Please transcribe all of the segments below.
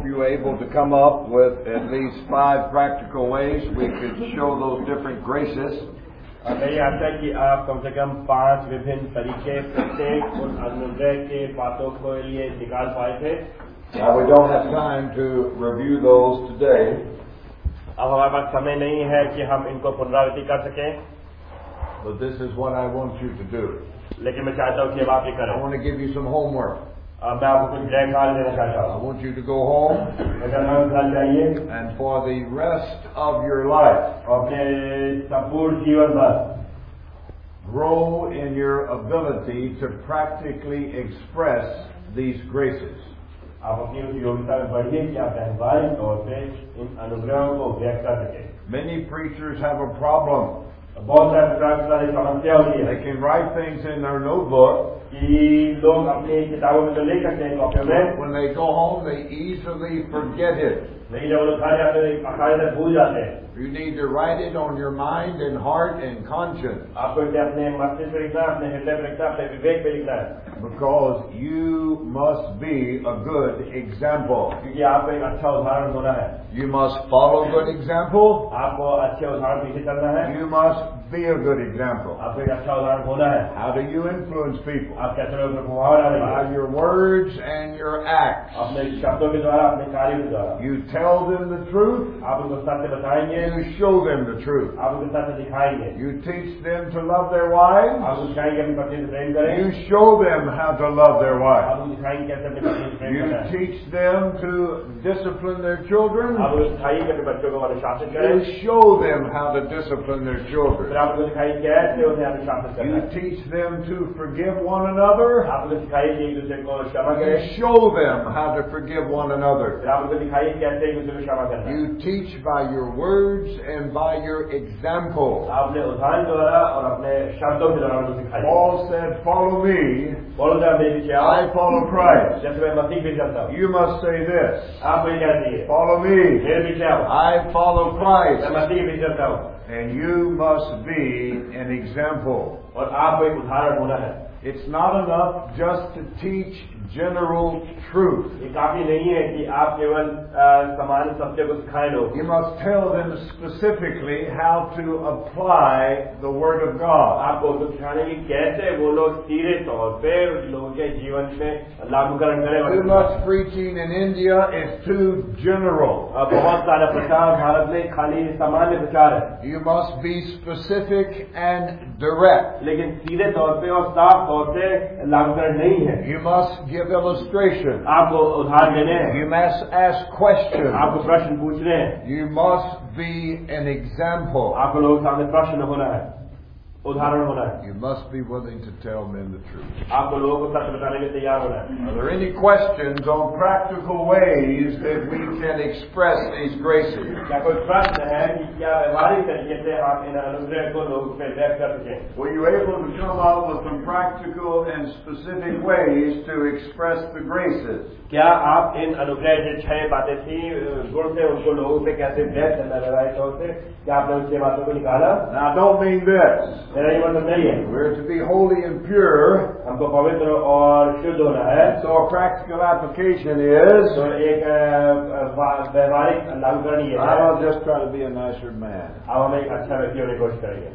hope you were able to come up with at least 5 practical ways we could show those different graces. मेरी आशा है कि आप कम से कम 5 विभिन्न तरीके प्रत्येक उन अनुग्रह के बातों के लिए निकाल पाए थे. Now we don't have time to review those today. अब हमारे पास समय नहीं है कि हम इनको पुनरावृत्ति कर सकें. But this is what I want you to do. लेकिन मैं चाहता हूँ कि अब आप ये करें. I want to give you some homework. मैं आपको कुछ गृह कार्य देना चाहता I हूँ. want you to go home घर जाइए and for the rest of your life, अपने संपूर्ण जीवन भर grow in your ability to practically express these graces. आप अपनी उस योग्यता में बढ़िए कि आप व्यवहारिक तौर पे इन अनुग्रहों को व्यक्त कर सकें. Many preachers have a problem. बहुत सारे प्रकार की समस्या होती है. They can write things in their notebook. कि लोग अपनी किताबों में तो ले सकते हैं कॉपियों में. When they go home, they easily forget it. लेकिन जब वो लोग घर जाते हैं आसानी से भूल जाते हैं. You need to write it on your mind and heart and conscience. आपको इसे अपने मस्तिष्क में लिखना, अपने हृदय में लिखना, अपने विवेक में लिखना है. Because you must be a good example. क्योंकि आपको एक अच्छा उदाहरण होना है. You must follow good example. आपको अच्छे उदाहरण पीछे चलना है. You must be a good example. आपको एक अच्छा उदाहरण होना है. How do you influence people? आप कैसे लोगों पर प्रभाव डालेंगे? By your words and your acts. अपने शब्दों के द्वारा, अपने कार्यों के द्वारा. You tell them the truth. आप उनको सत्य बताएंगे. You show them the truth. आप उनको सत्य दिखाएंगे. You teach them to love their wives. आप उनको दिखाएंगे अपनी पत्नी से प्रेम करें. You show them how to love their wives. आप उनको दिखाएंगे कैसे अपनी पत्नी से प्रेम You करना है. teach them to discipline their children. आप उनको दिखाइए कि अपने बच्चों को अनुशासित करें. You show them how to discipline their children. फिर आप उनको दिखाइए कैसे उन्हें अनुशासित करना You है. teach them to forgive one another. आप उनको दिखाइए कि एक दूसरे को क्षमा You करें. show them how to forgive one another. फिर आप उनको दिखाइए कैसे एक दूसरे को क्षमा करना है. You teach by your words and by your example. आपने उदाहरण द्वारा और अपने शब्दों के द्वारा उनको सिखाइए. Paul said, follow me. बोलो जब मेरे पीछे आओ. I follow Christ. जैसे मैं मसीह पे चलता हूँ. You must say this. आप मुझे क्या चाहिए? Follow me. मेरे पीछे आओ. I follow मैं Christ. मसीह पे चलता हूँ. And you must be an example. और आपको एक उदाहरण होना है. It's not enough just to teach general truth. ये काफी नहीं है कि आप केवल सामान्य सत्य को सिखाएं लोग. You must tell them specifically how to apply the Word of God. आपको उनको सिखाने की कैसे वो लोग सीधे तौर पे लोगों के जीवन में लागूकरण करें. Too much preaching in India is too general. बहुत सारा प्रचार भारत में खाली सामान्य प्रचार है. You must be specific and direct. लेकिन सीधे तौर पे और साफ तौर से लागूकरण नहीं है. You must give illustration. आपको उदाहरण देने हैं. You must ask questions. आपको प्रश्न पूछने हैं. You must be an example. आपको लोगों के सामने प्रश्न होना है, उदाहरण होना है. You must be willing to tell men the truth. आपको लोगों को सत्य बताने के लिए तैयार होना है. Are there any questions on practical ways that we can express these graces? क्या कोई प्रश्न है कि क्या व्यवहारिक तरीके से आप इन अनुग्रह को लोगों पे व्यक्त कर सकें? Were you able to come up with some practical and specific ways to express the graces? क्या आप इन अनुग्रह जो 6 बातें थी गुण से उनको लोगों पे कैसे व्यक्त करना व्यवहारिक तौर से, क्या आपने उन 6 बातों को निकाला? Now, I don't mean this. मेरा ये मतलब नहीं है. We're to be holy and pure. हमको पवित्र और शुद्ध होना है. So a practical application is, तो एक व्यवहारिक लागूकरण ये है. I'll just try to be a nicer man. अब हम एक अच्छा व्यक्ति होने की कोशिश करेंगे.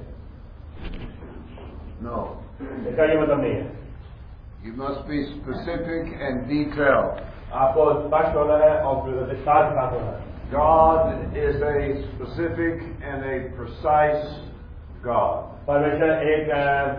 No. इसका ये मतलब नहीं है. You must be specific and detailed. आपको स्पष्ट होना है और विस्तार के साथ होना है. God is a specific and a precise God. परमेश्वर एक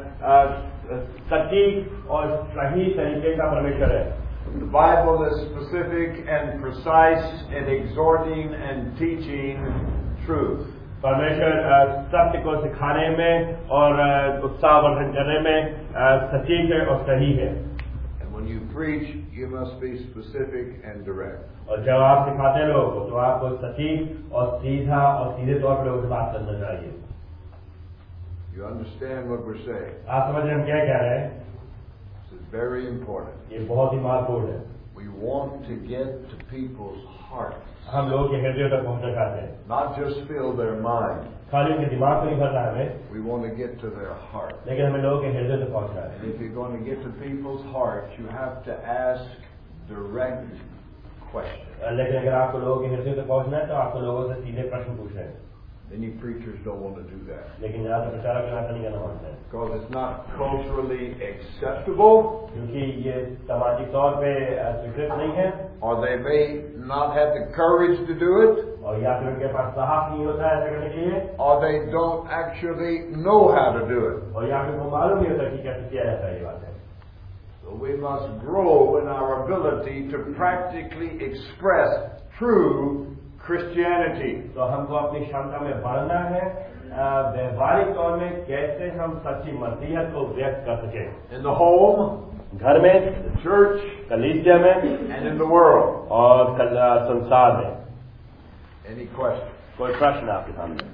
सटीक और सही तरीके का परमेश्वर है. The Bible is specific and precise in exhorting and teaching truth. परमेश्वर सत्य को सिखाने में और उत्साहवर्धन करने में सटीक है और सही है. And when you preach, you must be specific and direct. और जब आप सिखाते हैं लोगों को तो आपको सटीक और सीधा और सीधे तौर पर लोगों से बात करना चाहिए. You understand what we're saying? आप समझ रहे हैं हम क्या कह रहे हैं? This is very important. ये बहुत ही महत्वपूर्ण है. We want to get to people's hearts. हम लोगों के हृदय तक पहुंचना चाहते हैं. Not just fill their mind. खाली उनके दिमाग को नहीं भरना है हमें. We want to get to their heart. लेकिन हमें लोगों के हृदय तक पहुंचना है. And if you're going to get to people's hearts, you have to ask direct question. लेकिन अगर आपको लोगों के हृदय तक पहुंचना है तो आपको लोगों से सीधे प्रश्न पूछने हैं। Many preachers don't want to do that लेकिन ज़्यादातर प्रचारक ऐसा नहीं करना मानते हैं because it's not culturally acceptable, क्योंकि ये सामाजिक तौर पे स्वीकृत नहीं है, or they may not have the courage to do it, और या फिर उनके पास साहस नहीं होता है ऐसा करने के लिए, or they don't actually know how to do it. और या फिर वो मालूम नहीं होता कि कैसे किया जाता है। ये बात है। So we must grow in our ability to practically express true Christianity. तो हमको अपनी क्षमता में बढ़ना है व्यवहारिक तौर में कैसे हम सच्ची मसीहत को व्यक्त कर सकें। In the home, घर में, the church, कलीसिया में and in the world. और संसार में। Any questions? कोई प्रश्न आपके सामने?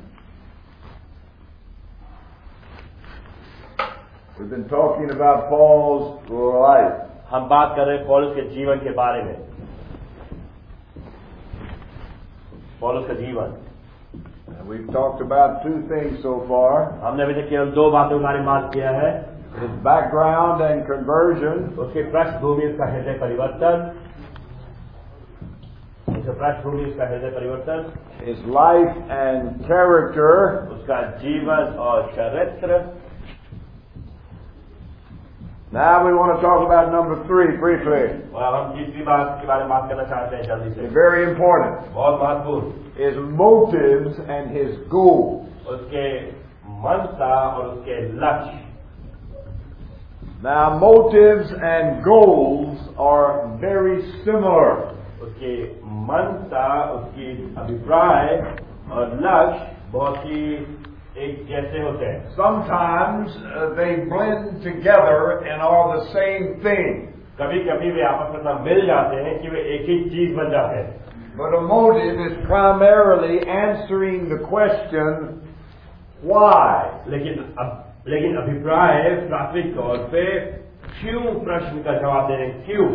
We've been talking about Paul's life. हम बात कर रहे हैं पौलुस के जीवन के बारे में। पौलुस का जीवन। And we've talked about two things so far. हमने अभी तक केवल दो बातों के बारे में बात किया है। His background and conversion. उसकी पृष्ठभूमि, उसका हृदय परिवर्तन। उसका पृष्ठभूमि, उसका हृदय परिवर्तन। His life and character. उसका जीवन और चरित्र। Now we want to talk about number 3 briefly. और अब हम तीसरी बात के बारे में बात करना चाहते हैं जल्दी से। It's very important. बहुत महत्वपूर्ण। His motives and his goals. उसके मनसा और उसके लक्ष्य। Now motives and goals are very similar. उसके मनसा, उसकी अभिप्राय और लक्ष्य बहुत ही एक जैसे होते हैं। Sometimes they blend together and are the same thing. कभी कभी वे आपस में मिल जाते हैं कि वे एक ही चीज बन जाते हैं। But a motive is primarily answering the question, why? लेकिन अभिप्राय प्राथमिक तौर पे क्यों प्रश्न का जवाब दे रहे हैं। क्यों?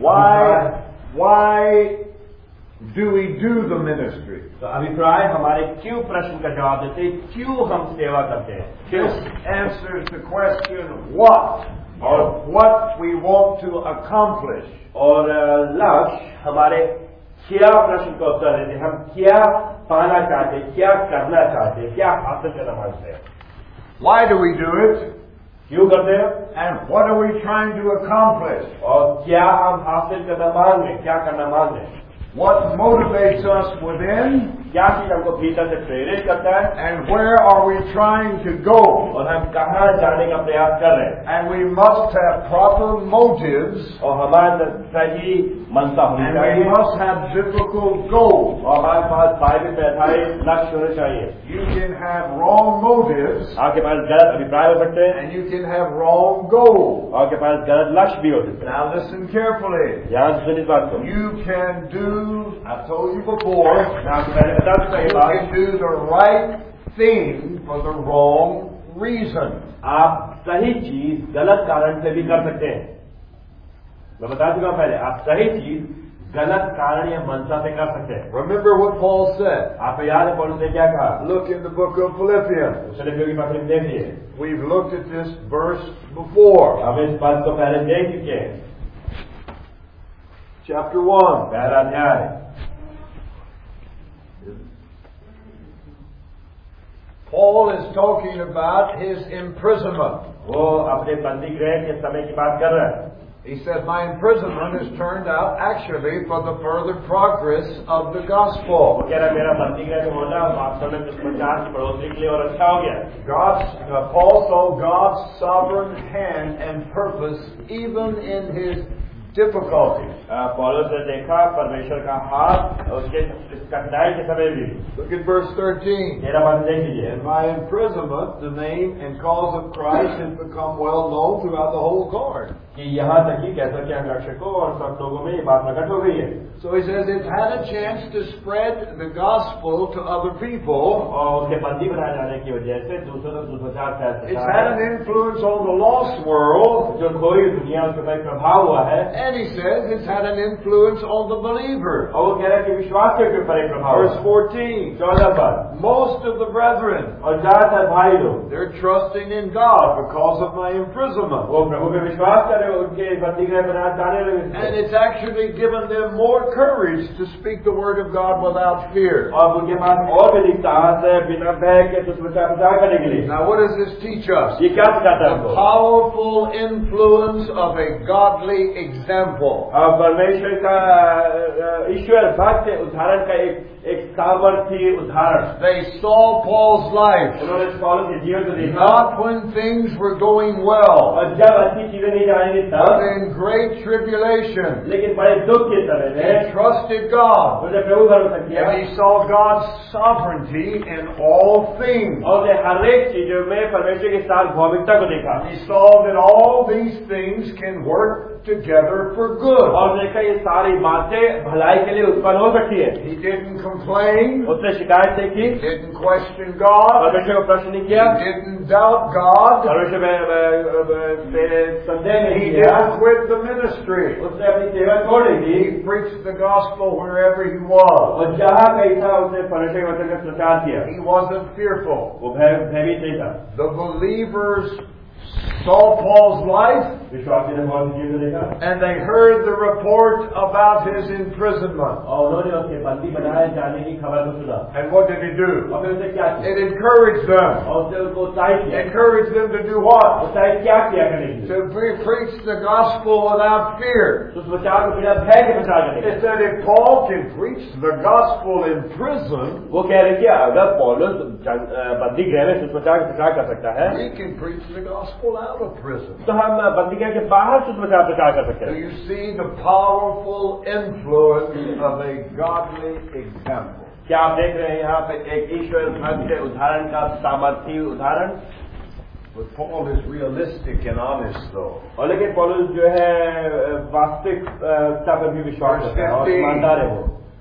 Why do we do the ministry? तो अभिप्राय हमारे क्यों प्रश्न का जवाब देते हैं। क्यों हम सेवा करते हैं। क्यों? This answers the question, what? Or what we want to accomplish. और लक्ष्य हमारे क्या प्रश्न का उत्तर देते हैं। हम क्या पाना चाहते हैं, क्या करना चाहते हैं, क्या हासिल करना मांगते हैं। Why do we do it? क्यों करते हैं? And what are we trying to accomplish? और क्या हम हासिल करना मांग रहे हैं, क्या करना मांग रहे हैं। What motivates us within? क्या चीज हमको भीतर से प्रेरित करता है। And where are we trying to go? और हम कहाँ जाने का प्रयास कर रहे हैं। And we must have proper motives. और हमारे सही मनसा होनी And चाहिए। we must have biblical goals. और हमारे पास बाइबल पे आधारित लक्ष्य होने चाहिए। You can have wrong motives. आपके पास गलत अभिप्राय हो सकते हैं। And you can have wrong goals. और आपके पास गलत लक्ष्य भी हो सकते हैं। Now listen carefully. ध्यान से इस बात को। You can do, I told you before, मैं आपको पहले बता चुका ये you बात। can do the right thing for the wrong reason. आप सही चीज गलत कारण से भी कर सकते हैं। मैं बता चुका पहले, आप सही चीज गलत कारण या मनसा से कर सकते हैं। Remember what Paul said. आपको याद है पौलुस ने क्या कहा। Look in the book of Philippians. फिलिप्पियों की पत्री में देखिए। We've looked at this verse before. हम इस बात को पहले देख चुके हैं। Chapter 1. पहला अध्याय। Paul is talking about his imprisonment. वो अपने बंदी गृह के समय की बात कर रहा है। He said, my imprisonment has turned out actually for the further progress of the gospel. वो कह रहा है मेरा बंदी गृह में होना वास्तव में प्रचार की बढ़ोतरी के लिए और अच्छा हो गया। Paul saw God's sovereign hand and purpose even in his difficulties. पौलुस ने देखा परमेश्वर का हाथ उसके कठिनाई के समय भी। Look at verse 13. 13 बात देख लीजिए। In my imprisonment, the name and cause of Christ has become well known throughout the whole guard. कि यहाँ तक कि कैसा कि अंगरक्षकों और सब लोगों में ये बात प्रकट हो गई है। So he says it's had a chance to spread the gospel to other people. और उसके बंदी बनाए जाने की वजह से दूसरों तक सुसमाचार फैल It's सकता had an है। influence on the lost world. जो खोई दुनिया उसके ऊपर प्रभाव हुआ है। And he says it's had an influence on the believer. और वो कह रहा है कि विश्वासियों के ऊपर एक प्रभाव। Verse 14. 14 पर Most of the brethren, और ज्यादातर भाई लोग they're trusting in God because of my imprisonment. वो प्रभु पे विश्वास कर रहे हो, उनके बंदीगृह बनाए जाने लगे। And it's actually given them more courage to speak the word of God without fear. और उनके पास और भी साहस है बिना भय के सुसमाचार प्रचार करने के लिए। Now what does this teach us? ये क्या सिखाता है The हमको? powerful influence of a godly example. और परमेश्वर का ईश्वर भक्त उदाहरण का एक सामर्थ्य उदाहरण। They saw Paul's life. उन्होंने पौलुस के जीवन को देखा। Not when things were going well, और जब अच्छी चीजें नहीं जा रही but तब, in great tribulation. लेकिन बड़े दुख के समय He में trusted God. उन्होंने प्रभु भरोसा किया। And he saw God's sovereignty in all things. और उन्हें हर एक चीजों में परमेश्वर के साथ भौमिकता को देखा। He saw that all these things can work together for good. और देखा ये सारी बातें भलाई के लिए उत्पन्न हो सकती है। He didn't complain. उसने शिकायत नहीं की, He didn't question God. परमेश्वर को प्रश्न नहीं किया, He didn't doubt God. परमेश्वर में संदेह नहीं He किया। didn't quit the ministry. उसने अपनी सेवा छोड़ दी थी He preached the gospel wherever he was. और जहाँ कहीं था उसने परमेश्वर के वचन का प्रचार किया। He wasn't fearful. वो भयभीत नहीं था। The believers saw Paul's life, विश्वासी ने बहुत चीजों को देखा and they heard the report about his imprisonment. और उन्होंने उसके बंदी बनाए जाने की खबर को सुना। And what did he do? और फिर उसने क्या किया? It encouraged them. और उसने उनको उत्साहित किया। Encouraged them to do what? उत्साहित क्या किया करने के लिए? To preach the gospel without fear. सुसमाचार को बिना भय के प्रचार करने के It said if Paul can preach the gospel in prison, वो कह रहे कि अगर पौलुस बंदी गृह में सुसमाचार का प्रचार कर सकता है, we can preach the gospel out of prison. तो हम बंदी गृह के बाहर सुसमाचार प्रचार कर सकते Do हैं। you see the powerful influence of a godly example? क्या आप देख रहे हैं यहाँ पे एक ईश्वर भक्त के उदाहरण का सामर्थ्य उदाहरण? But Paul is realistic and honest, though. और लेकिन पौलुस जो है वास्तविकता पर भी विश्वास करता है और ईमानदार है वो।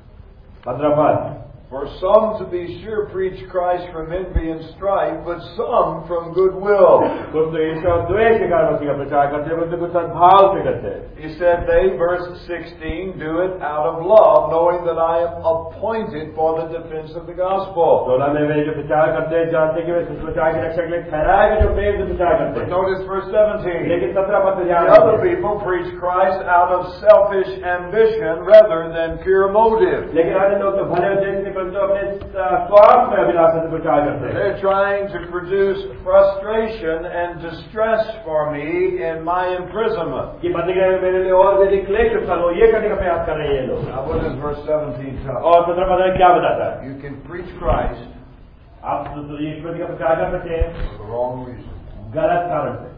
15 पद। For some, to be sure, preach Christ from envy and strife, but some from goodwill. कुछ तो ईर्ष्या और द्वेष के कारण मसीह का प्रचार करते हैं, कुछ सद्भाव से करते हैं। He said they, verse 16, do it out of love, knowing that I am appointed for the defense of the gospel. 16 में वे जो प्रचार करते हैं जानते हैं कि वे सुसमाचार की रक्षा के लिए ठहराए गए जो प्रेम से प्रचार करते हैं। Notice verse 17. लेकिन 17 पद The other people preach Christ out of selfish ambition rather than pure motive. लेकिन अन्य लोग तो भले उद्देश्य से परंतु अपने स्वार्थ में अभिलाषा से प्रचार करते हैं। They're trying to produce frustration and distress for me in my imprisonment. कि बंदीगृह में मेरे लिए और भी क्लेश उत्पन्न हो, ये करने का प्रयास कर रहे हैं ये लोग। Now what does verse 17 tell us? और 17 पद में क्या बताता है? You can preach Christ आप ईश्वर का प्रचार कर सकते हैं for the wrong reason. गलत कारण से,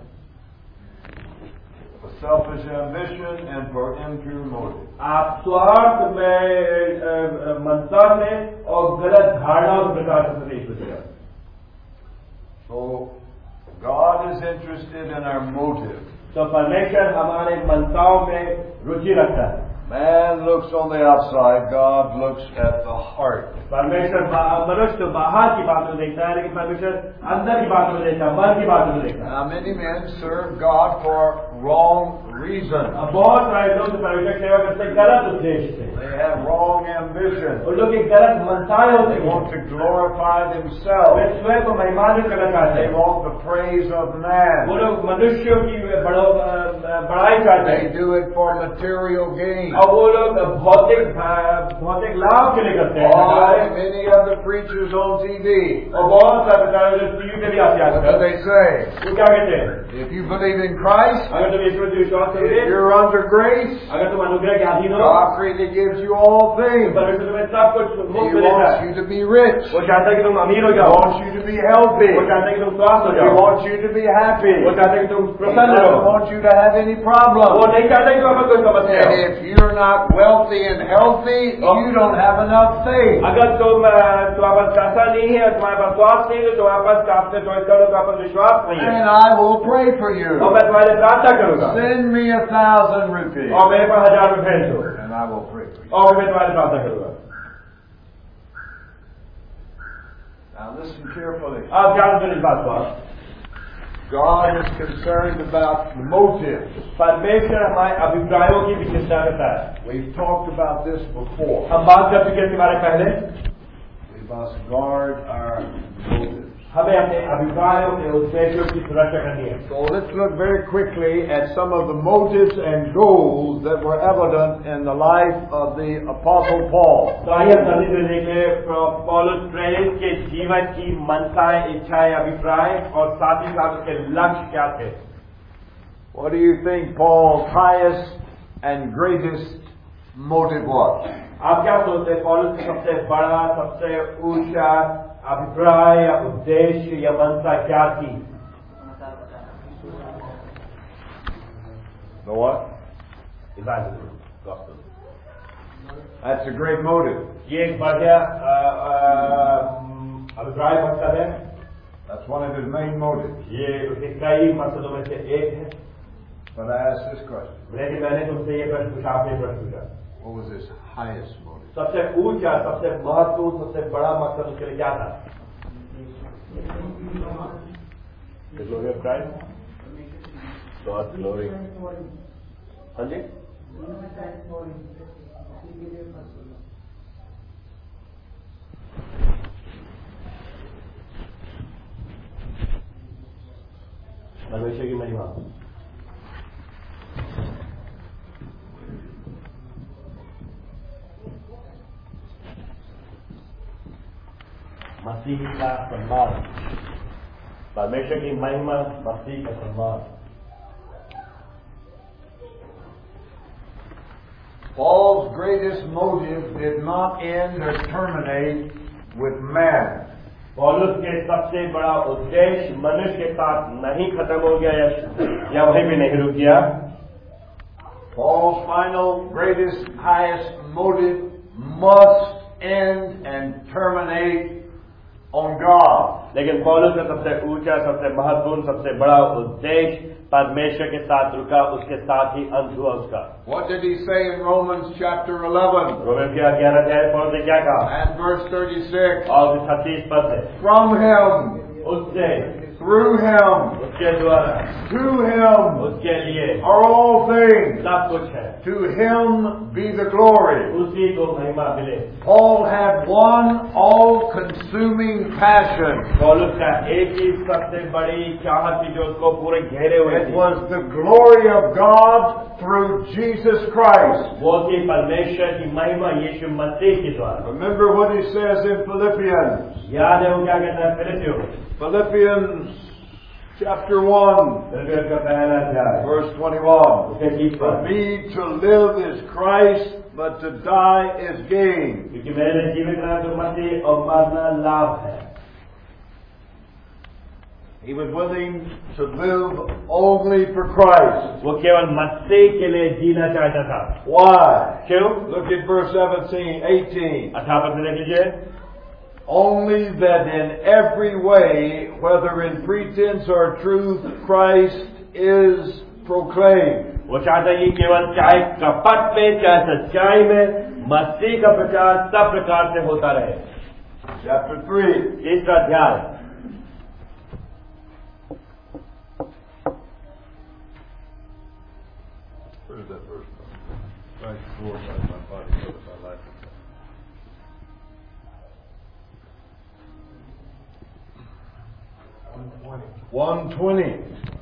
For selfish ambition and for impure motive. आप स्वार्थ में मनसा में और गलत धारणाओं से प्रचार कर सकते हैं ईश्वर का। So God is interested in our motive. तो परमेश्वर हमारे मनसाओं में रुचि रखता है। Man looks on the outside, God looks at the heart. परमेश्वर मनुष्य बाहर की बातों को देखता है, लेकिन परमेश्वर अंदर की बातों को देखता है, मन की बातों को देखता है। Now many men serve God for wrong reasons. अब बहुत सारे लोग परमेश्वर की सेवा करते हैं गलत उद्देश्य से। They have wrong ambition. उन लोग की गलत मनसाएं होती They हैं। want to glorify themselves. वे स्वयं को महिमान्वित करना चाहते They हैं। want the praise of man. वो लोग मनुष्यों की बड़ाई चाहते They हैं do it for material gain. और वो लोग भौतिक लाभ के लिए करते हैं। Like many other preachers on TV. और बहुत सारे प्रचारक जो टीवी पे भी आते What do हैं, they say? वो क्या कहते हैं? If you believe in Christ, अगर तुम ईश्वर से विश्वास if करोगे, you're under grace, अगर तुम अनुग्रह के अधीन हो, God freely gives you all things. परमेश्वर तुम्हें सब कुछ He मुफ्त में देता wants है। you to be rich. वो चाहता है कि तुम अमीर हो He जाओ, wants you to be healthy. वो चाहता है कि तुम स्वस्थ हो He जाओ, wants you to be happy. वो चाहता है कि तुम He प्रसन्न doesn't रहो, want you to have any वो problems. नहीं चाहता कि तुम्हारे कोई समस्या And हो। if you're not wealthy and healthy, you don't have enough faith. अगर तुम्हारे पास पैसा नहीं है और तुम्हारे पास स्वास्थ्य नहीं है, तो तुम्हारे पास आपसे तुम्हारे पास विश्वास नहीं है, And I will pray for you. और मैं तुम्हारे लिए प्रार्थना करूंगा Send me 1,000 rupees. और मेरे पास 1000 रुपए भेज दो And I will pray for you. और मैं तुम्हारे लिए प्रार्थना करूंगा। Now listen carefully. आप ध्यान से इस बात को, God is concerned about motives. परमेश्वर हमारे अभिप्रायों की भी चिंता करता है. We've talked about this before. हम बात कर चुके हैं इसके बारे में पहले. We must guard our motives. हमें अपने अभिप्रायों के उद्देश्यों की सुरक्षा करनी है. So let's look very quickly at some of the motives and goals that were evident in the life of the Apostle Paul. तो आइए हम जल्दी से देखें पौलुस प्रेरित के जीवन की मनसाएं, इच्छाएं, अभिप्राय और साथ ही साथ उसके लक्ष्य क्या थे. What do you think Paul's highest and greatest motive was? आप क्या सोचते हैं पौलुस का सबसे बड़ा, सबसे ऊंचा अभिप्राय या उद्देश्य या मनसा क्या थी? The what? Evangelism, gospel. That's a great motive. ये एक बढ़िया अभिप्राय मकसद है. That's one of his main motives. ये उसके कई मकसदों में से एक है. But I asked this question. लेकिन मैंने तुमसे ये प्रश्न पूछा, आपने प्रश्न पूछा. What was his highest motive? सबसे ऊंचा, सबसे महत्वपूर्ण, सबसे बड़ा मकसद उसके लिए क्या था? The glory of Christ. God's glory. हाँ जी. परमेश्वर की महिमा. मसीह का सम्मान. परमेश्वर की महिमा, मसीह का सम्मान. Paul's greatest motive did not end or terminate with man. पौलुस के सबसे बड़ा उद्देश्य मनुष्य के साथ नहीं खत्म हो गया या वहीं भी नहीं रुक गया. Paul's final, greatest, highest motive must end and terminate on God. लेकिन पौलुस का सबसे ऊंचा, सबसे महत्वपूर्ण, सबसे बड़ा उद्देश्य परमेश्वर के साथ रुका, उसके साथ ही अंत हुआ उसका. What did he say in Romans chapter 11? Roman के 11 अध्याय पौलुस ने क्या कहा? And verse 36. और 36 पद से. From him, उससे, through him, उसके द्वारा, to him उसके लिए are all things. सब कुछ है. To him be the glory. उसी को महिमा मिले. Paul had one all-consuming passion. पौलुस का एक ही सबसे बड़ी चाहत थी जो उसको पूरे घेरे हुए It थी. was the glory of God through Jesus Christ. वो थी परमेश्वर की महिमा यीशु मसीह के द्वारा. Remember what he says in Philippians. याद है वो क्या कहता है फिलिपियों में? Philippians chapter 1, फिलिपियों का पहला अध्याय verse 21. उसके 30 For पद. me to live is Christ, but to die is gain. क्योंकि मेरे लिए जीवित रहना तो मसीह और मरना लाभ है. He was willing to live only for Christ. वो केवल मसीह के लिए जीना चाहता था. Why? क्यों? Look at verse 17, 18. 18 पद देख लीजिए. Only that in every way, whether in pretense or truth, Christ is proclaimed. वो चाहता है कि केवल चाहे कपट में चाहे सच्चाई में मसीह का प्रचार सब प्रकार से होता रहे. Chapter 3. तीसरा अध्याय. Where is that verse? Right before my body, so that my life. 120.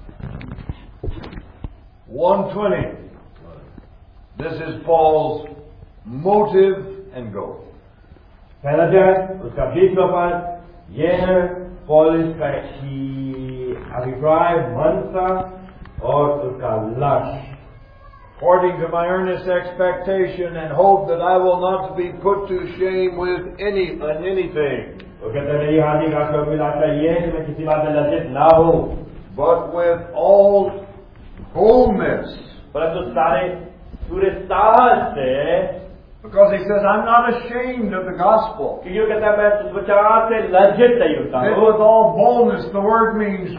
120. This is Paul's motive and goal. पहला अध्याय उसका 20वां पद. यह है पौलुस का अभिप्राय, मनसा और उसका लक्ष्य. According to my earnest expectation and hope that I will not be put to shame with anything. वो कहते हैं मेरी हार्दिक आशा और अभिलाषा ये है कि मैं किसी बात में लज्जित ना हो, but with all boldness. परंतु सारे पूरे साहस से. Because he says, I'm not ashamed of the gospel. क्योंकि वो कहता है मैं सुसमाचार से लज्जित नहीं होता And हूँ. with all boldness, the word means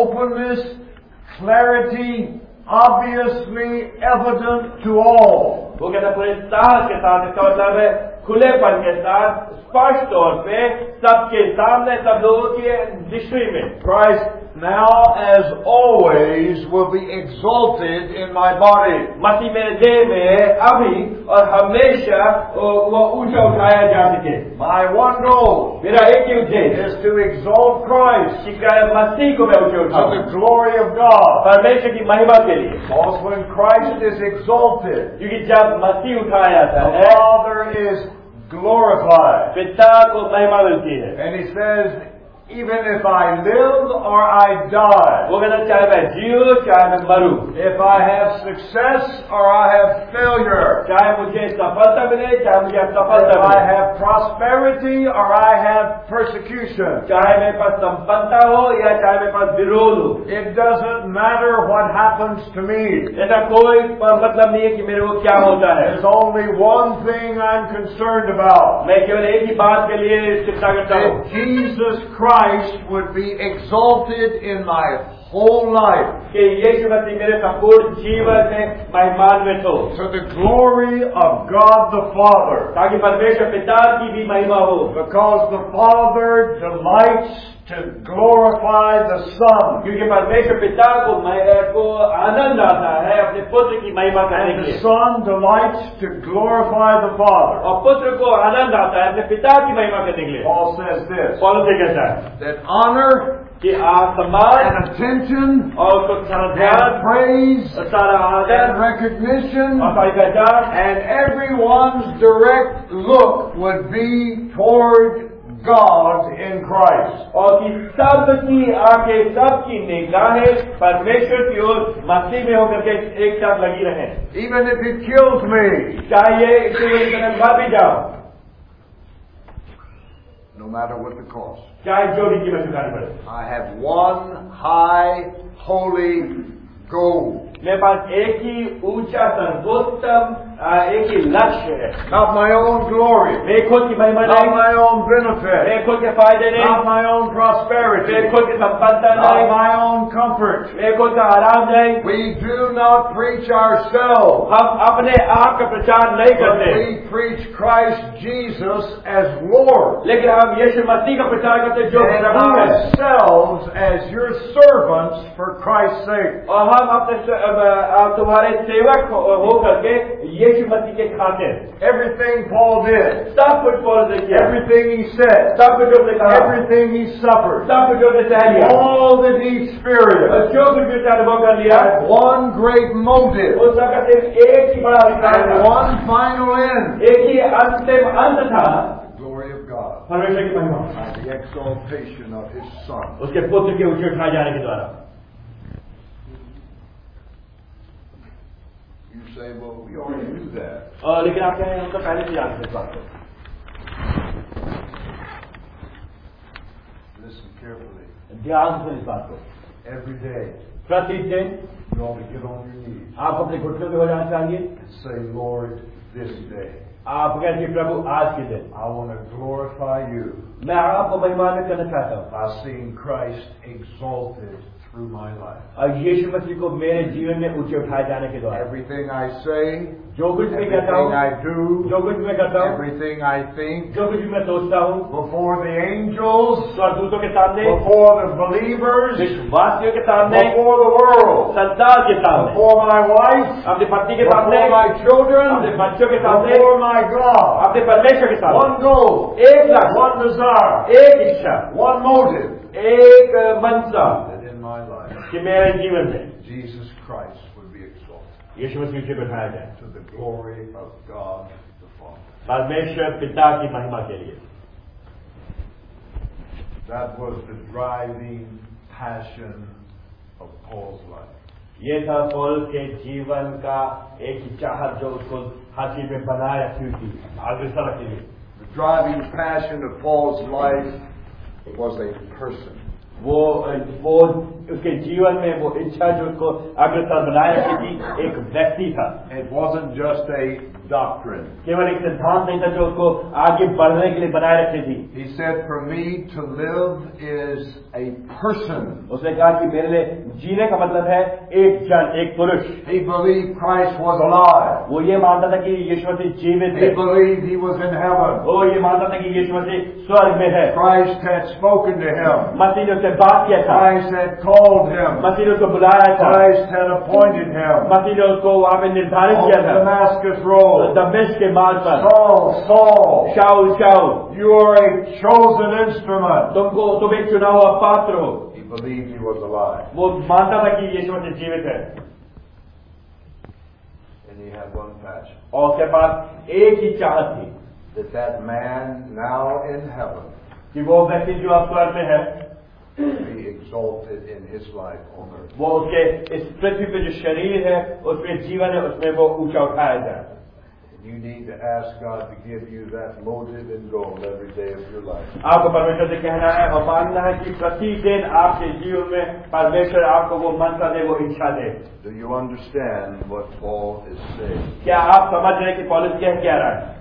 openness, clarity, obviously evident to all. वो कहता है पूरे साहस के साथ, इसका मतलब है खुलेपन के साथ, स्पष्ट तौर पे सबके सामने, सब लोगों की दृष्टि में, Christ now as always will be exalted in my body. मसीह मेरे देह में अभी और हमेशा वो ऊंचा उठाया जा सके। My one goal मेरा एक ही उद्देश्य is to exalt Christ कि मसीह को मैं ऊंचे to उठाऊं the glory of God. परमेश्वर की महिमा के लिए, Because when Christ is exalted, क्योंकि जब मसीह उठाया जाता the है Father is glorified. पिता को महिमा मिलती है। And he says, even if I live or I die, वो कहता चाहे मैं जीऊं चाहे मैं मरूं, if I have success or I have failure, चाहे मुझे सफलता मिले चाहे मुझे असफलता if I मिले, have prosperity or I have persecution, चाहे मेरे पास संपन्नता हो या चाहे मेरे पास विरोध हो, it doesn't matter what happens to me. ऐसा कोई मतलब नहीं है कि मेरे को क्या होता है। There's only one thing I'm concerned about. मैं केवल एक ही बात के लिए चिंता करता हूँ That Jesus Christ would be exalted in my whole life कि यीशु मसीह मेरे संपूर्ण जीवन में महिमान्वित हो, to the glory of God the Father. ताकि परमेश्वर पिता की भी महिमा हो, Because the Father delights to glorify the Son. क्योंकि परमेश्वर पिता को आनंद आता है अपने पुत्र की महिमा करने And के the लिए, Son delights to glorify the Father. और पुत्र को आनंद आता है अपने पिता की महिमा करने के लिए। Paul says this, पौलुस ये कहता है that honor कि सम्मान and attention और उसको सारा and ध्यान praise और सारा आदर and recognition और सारी पहचान and everyone's direct look would be toward God in Christ. और कि सबकी आंखें, सबकी निगाहें परमेश्वर की ओर मसीह में होकर के एक साथ लगी रहे, Even if it kills me, चाहे ये इससे मर भी जाओ, no matter what the cost. चाहे जो भी कीमत चुकानी पड़े। I have one high, holy goal. मेरे पास एक ही ऊंचा सर्वोत्तम एक ही लक्ष्य है। Not my own glory. मेरे खुद की महिमा Not नहीं, my own benefit. मेरे खुद के फायदे नहीं, Not my own prosperity. मेरे खुद की संपन्नता Not नहीं, my own comfort. मेरे खुद का आराम नहीं। We do not preach ourselves. हम अपने आप का प्रचार नहीं But करते, we preach Christ Jesus as Lord. लेकिन हम यीशु मसीह का प्रचार करते जो And प्रभु है, ourselves as your servants for Christ's sake. और हम अपने तुम्हारे सेवक हो करके यीशु मसीह के खाते। Everything Paul did, सब कुछ पौलुस ने किया, everything he said, सब कुछ उसने कहा, everything he suffered, सब कुछ उसने सह लिया, all that he experienced और जो कुछ उसने अनुभव कर लिया, had one great motive उस सबका सिर्फ एक ही बड़ा अधिकार and था, one final end. एक ही अंतिम अंत था, Glory of God परमेश्वर की महिमा, by the exaltation of his Son. उसके पुत्र के ऊंचे उठाए जाने के द्वारा। You say, well, we already knew that. लेकिन आप कहें हम तो पहले से जानते इस बात को। Listen carefully. ध्यान से इस बात को। Every day, प्रतिदिन you ought to get on your knees आप अपने घुटनों पे हो जाना चाहिए, and say, Lord, this day, आप कहें प्रभु आज के दिन I want to glorify you मैं आपको महिमान्वित करना चाहता हूँ by seeing Christ exalted through my life. और यीशु मसीह को मेरे जीवन में ऊंचे उठाए जाने के द्वारा। Everything I say, जो कुछ भी कहता everything हूँ, I do, जो कुछ मैं करता हूँ, everything I think, जो कुछ भी मैं सोचता हूँ, before the angels, स्वर्गदूतों के सामने, before the believers, विश्वासियों के सामने, before the world, संसार के सामने, before my wife, अपने पत्नी के सामने, before my children, अपने बच्चों के सामने, before my God. अपने परमेश्वर के सामने, One goal, एक लक्ष्य, one desire, एक इच्छा, one motive, एक मनसा that in my life, कि मेरे जीवन में Jesus Christ would be exalted यीशु मसीह ऊंचे उठाया जाए to the glory of God the Father. परमेश्वर पिता की महिमा के लिए। That was the driving passion of Paul's life. ये था पौलुस के जीवन का एक ही चाहत जो उसको हर चीज में बनाए रखी थी, अग्रसर रखी थी। The driving passion of Paul's life was a person. वो उसके जीवन में वो इच्छा जो उसको अग्रसर बनाए रखी थी एक व्यक्ति था। It wasn't just a doctrine. केवल एक सिद्धांत नहीं था जो उसको आगे बढ़ने के लिए बनाए रखती थी। He said, for me to live is a person. उसने कहा कि मेरे लिए जीने का मतलब है एक जन, एक पुरुष। He believed Christ was alive. वो ये मानता था कि यीशु मसीह जीवित He है। believed he was in heaven. वो ये मानता था कि यीशु मसीह स्वर्ग में है। Christ had spoken to him. मसीह ने उससे बात किया था। Christ had called him. मसीह ने उसको बुलाया था। Christ had appointed him. मसीह ने उसको वहाँ पे निर्धारित On किया the था। Damascus Road. दमिश्क के मार्ग पर। Saul, Saul, Saul, Saul, you are a chosen instrument. तुम एक चुना हुआ पात्र हो। He believed he was alive. वो मानता था कि यीशु मसीह जीवित है। And he had one passion. और उसके पास एक ही चाहत थी That man now in heaven कि वो व्यक्ति जो अब स्वर्ग में है be exalted in his life on earth. वो उसके इस पृथ्वी पे जो शरीर है, उसमें जीवन है, उसमें वो ऊंचा उठाया जाए। You need to ask God to give you that motive and goal every day of your life. आपको परमेश्वर से कहना है और मांगना है कि प्रतिदिन आपके जीवन में परमेश्वर आपको वो मंत्र दे, वो इच्छा दे। Do you understand what Paul is saying? क्या आप समझ रहे हैं कि पौलुस क्या रहा है?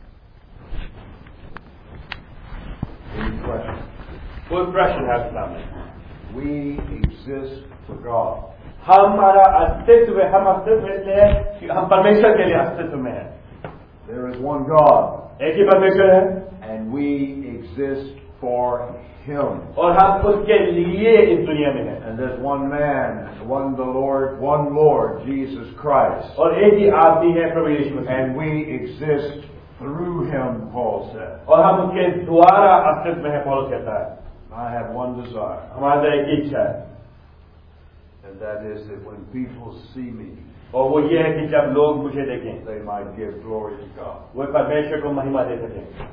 Any questions? कोई प्रश्न है आपके सामने? We exist for God. हमारा अस्तित्व, हम अस्तित्व इसलिए है कि हम परमेश्वर के लिए अस्तित्व में हैं। There is one God. एक ही परमेश्वर है And we exist for Him. और हम उसके लिए इस दुनिया में हैं। And there's one man, one Lord, Jesus Christ. और एक ही आदमी है प्रभु यीशु मसीह। And we exist through Him, Paul said. और हम उसके द्वारा अस्तित्व में है, पौलुस कहता है। I have one desire. हमारा एक इच्छा है, And that is that when people see me, और वो ये है कि जब लोग मुझे देखें, they might give glory to God. वो परमेश्वर को महिमा दे सकें।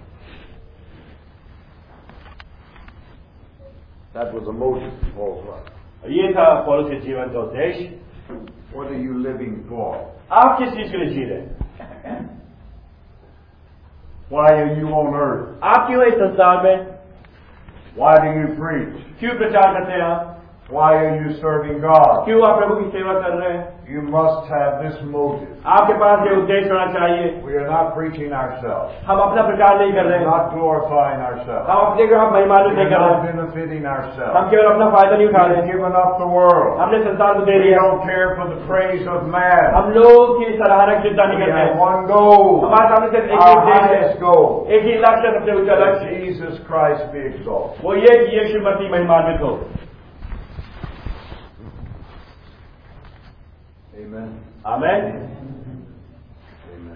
That was a motive of Paul's life. ये था पौलुस के जीवन का उद्देश्य। What are you living for? आप किस चीज के लिए जी रहे हैं? Why are you on earth? आप क्यों इस संसार में? Why do you preach? क्यों प्रचार करते हैं आप? Why are you serving God? क्यों आप प्रभु की सेवा कर रहे हैं? You must have this motive. आपके पास ये उद्देश्य होना चाहिए। We are not preaching ourselves. हम अपना प्रचार नहीं कर We रहे are हैं, not glorifying ourselves. हम अपने को महिमान्वित We नहीं are कर रहे not हैं, benefiting हम ourselves. केवल अपना फायदा नहीं We उठा रहे have हैं, given up the world. हमने संसार को दे We दिया। don't care for the praise of man. हम लोग की सराहना की चिंता नहीं We करते have हैं। one goal. हमारे सामने सिर्फ एक Our ही उद्देश्य है, highest goal. एक ही लक्ष्य, सबसे ऊंचा That लक्ष्य, Jesus Christ be exalted. वो ये कि यीशु मसीह महिमान्वित हो। Amen. Amen. Amen.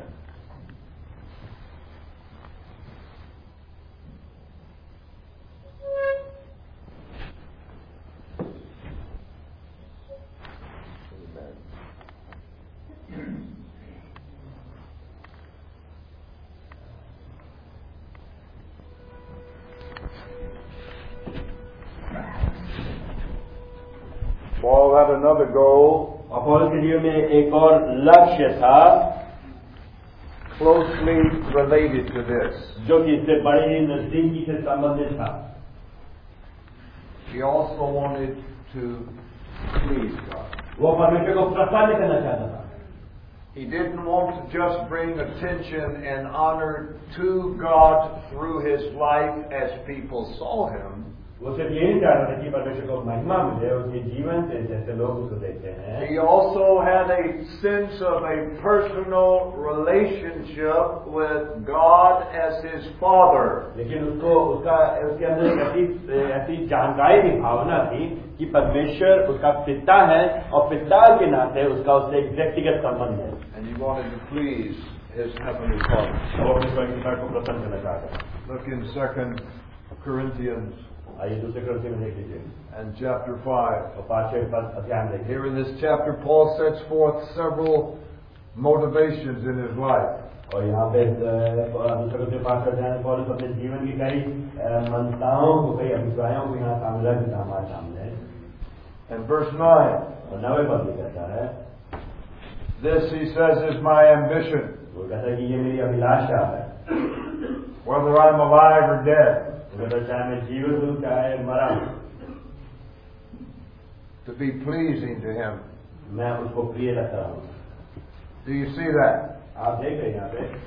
Paul had another goal और पौलुस के जीवन में एक और लक्ष्य था closely related to this. जो कि इससे बड़े ही नजदीकी से संबंधित था। He also wanted to please God. वो परमेश्वर को प्रसन्न करना चाहता था। He didn't want to just bring attention and honor to God through his life as people saw him. वो सिर्फ ये नहीं चाहता था कि परमेश्वर को महिमा मिले उसके जीवन से, जैसे लोग उसको देखते हैं। He also had a sense of a personal relationship with God as his Father. लेकिन उसके अंदर एक ऐसी जानकारी की भावना थी कि परमेश्वर उसका पिता है और पिता के नाते उसका उससे एक व्यक्तिगत संबंध है। And he wanted to please his heavenly Father. वो अपने परमेश्वर को प्रसन्न करना चाहता है। Look in 2 Corinthians आइए दूसरे कुरिन्थियों में देख लीजिए and chapter 5. और 5वें अध्याय में देखिए। Here in this chapter, Paul sets forth several motivations in his life. और यहाँ पे दूसरे कुरिन्थियों 5वें अध्याय में पौलुस अपने जीवन की कई मनताओं को, कई अभिप्रायों को यहाँ सामने रख देता हमारे सामने। And verse 9, और 9वें पद में कहता है, this he says is my ambition, वो कहता है कि ये मेरी अभिलाषा है, whether I'm alive or dead, चाहे मैं जीवित हूँ चाहे मरा हूँ, to be pleasing to him. मैं उसको प्रिय रखता हूँ। Do you see that? आप देख रहे हैं यहाँ पे,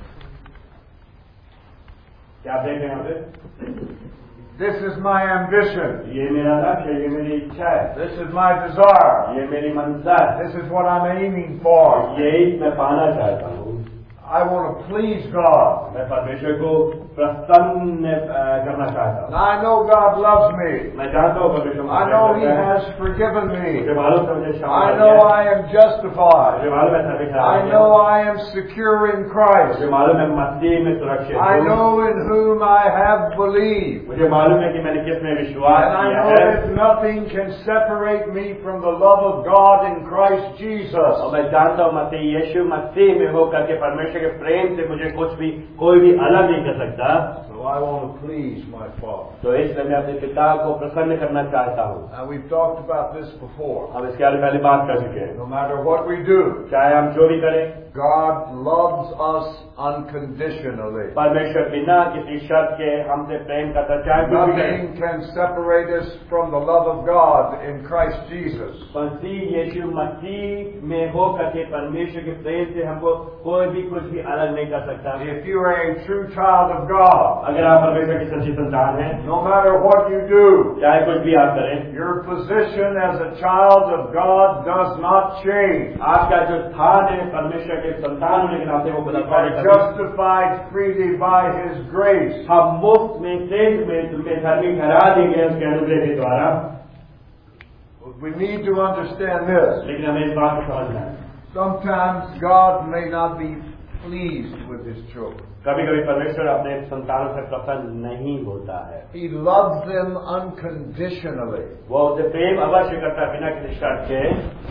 क्या आप देख रहे हैं यहाँ पे? This is my ambition. ये मेरा लक्ष्य, ये मेरी इच्छा है, This is my desire. ये मेरी मंशा है, This is what I'm aiming for. यही मैं पाना चाहता हूँ। I want to please God. मैं परमेश्वर को प्रसन्न करना चाहता हूँ। I know God loves me. मैं जानता हूँ परमेश्वर I know He has forgiven me. मुझे मालूम है मुझे क्षमा I कर know दिया। I am justified. मुझे मालूम है सर्वे खराब I है। know I am secure in Christ. मुझे मालूम है मसीह में सुरक्षित I हूँ। know in whom I have believed. मुझे मालूम है कि मैंने किसमें विश्वास And I किया know है, that nothing can separate me from the love of God in Christ Jesus. और मैं जानता हूँ मसीह यीशु मसीह में होकर के परमेश्वर के प्रेम से मुझे कुछ भी कोई भी अलग नहीं कर सकता। So I want to please my Father. तो इसलिए मैं अपने पिता को प्रसन्न करना चाहता हूँ। Now we've talked about this before. हम इसके बारे में पहले बात कर चुके हैं। No matter what we do, चाहे हम जो भी करें, God loves us unconditionally. परमेश्वर बिना किसी शर्त के हमसे प्रेम करता, चाहे कुछ भी करें। Nothing can separate us from the love of God in Christ Jesus. मसीह यीशु मसीह में होकर के परमेश्वर के प्रेम से हमको कोई भी कुछ भी अलग नहीं कर सकता। If you are a true child of God, अगर आप परमेश्वर की सच्ची संतान हैं, no matter what you do, चाहे कुछ भी आप करें, your position as a child of God does not change. आपका जो स्थान है परमेश्वर के संतान होने के नाते वो We बदलता are नहीं। justified freely by His grace. हम मुफ्त में श्रेष्ठ में धर्मी ठहरा देंगे उसके अनुग्रह के द्वारा। We need to understand this. लेकिन हमें इस बात को समझना है, Sometimes God may not be pleased with His children. कभी कभी परमेश्वर अपने संतानों से प्रसन्न नहीं होता है। He loves them unconditionally. वो उसे प्रेम अवश्य करता है बिना किसी शर्त के।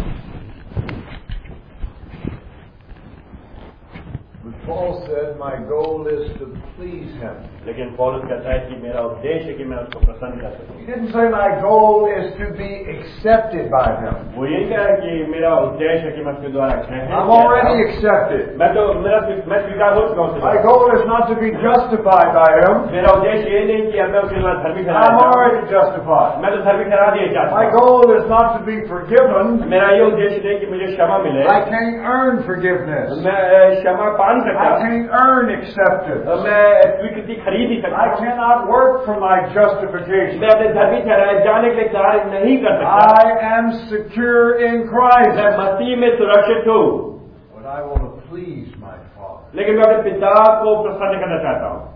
But Paul said, my goal is to please Him. लेकिन पौलुस कहता है कि मेरा उद्देश्य है कि मैं उसको प्रसन्न कर सकूं। He didn't say my goal is to be accepted by Him. वो यही कहा कि मेरा उद्देश्य है कि मैं उसके द्वारा I'm already accepted. मैं स्वीकार हो चुका हूँ। My goal is not to be justified by Him. मेरा उद्देश्य ये नहीं कि मैं उसके द्वारा धर्मी ठहरा I'm जाऊं। already justified. मैं तो धर्मी ठहरा दिया चाहता My हूँ। goal is not to be forgiven. मेरा ये उद्देश्य नहीं कि मुझे क्षमा मिले। I can't earn forgiveness. मैं क्षमा पा नहीं सकता। I can't earn acceptance. मैं स्वीकृति खरीद नहीं सकता। I cannot work for my justification. मैं अपने धर्मी ठहराए जाने के लिए कार्य नहीं कर सकता। I am secure in Christ. मैं मसीह में सुरक्षित हूँ, But I want to please my Father. लेकिन मैं अपने पिता को प्रसन्न करना चाहता हूँ।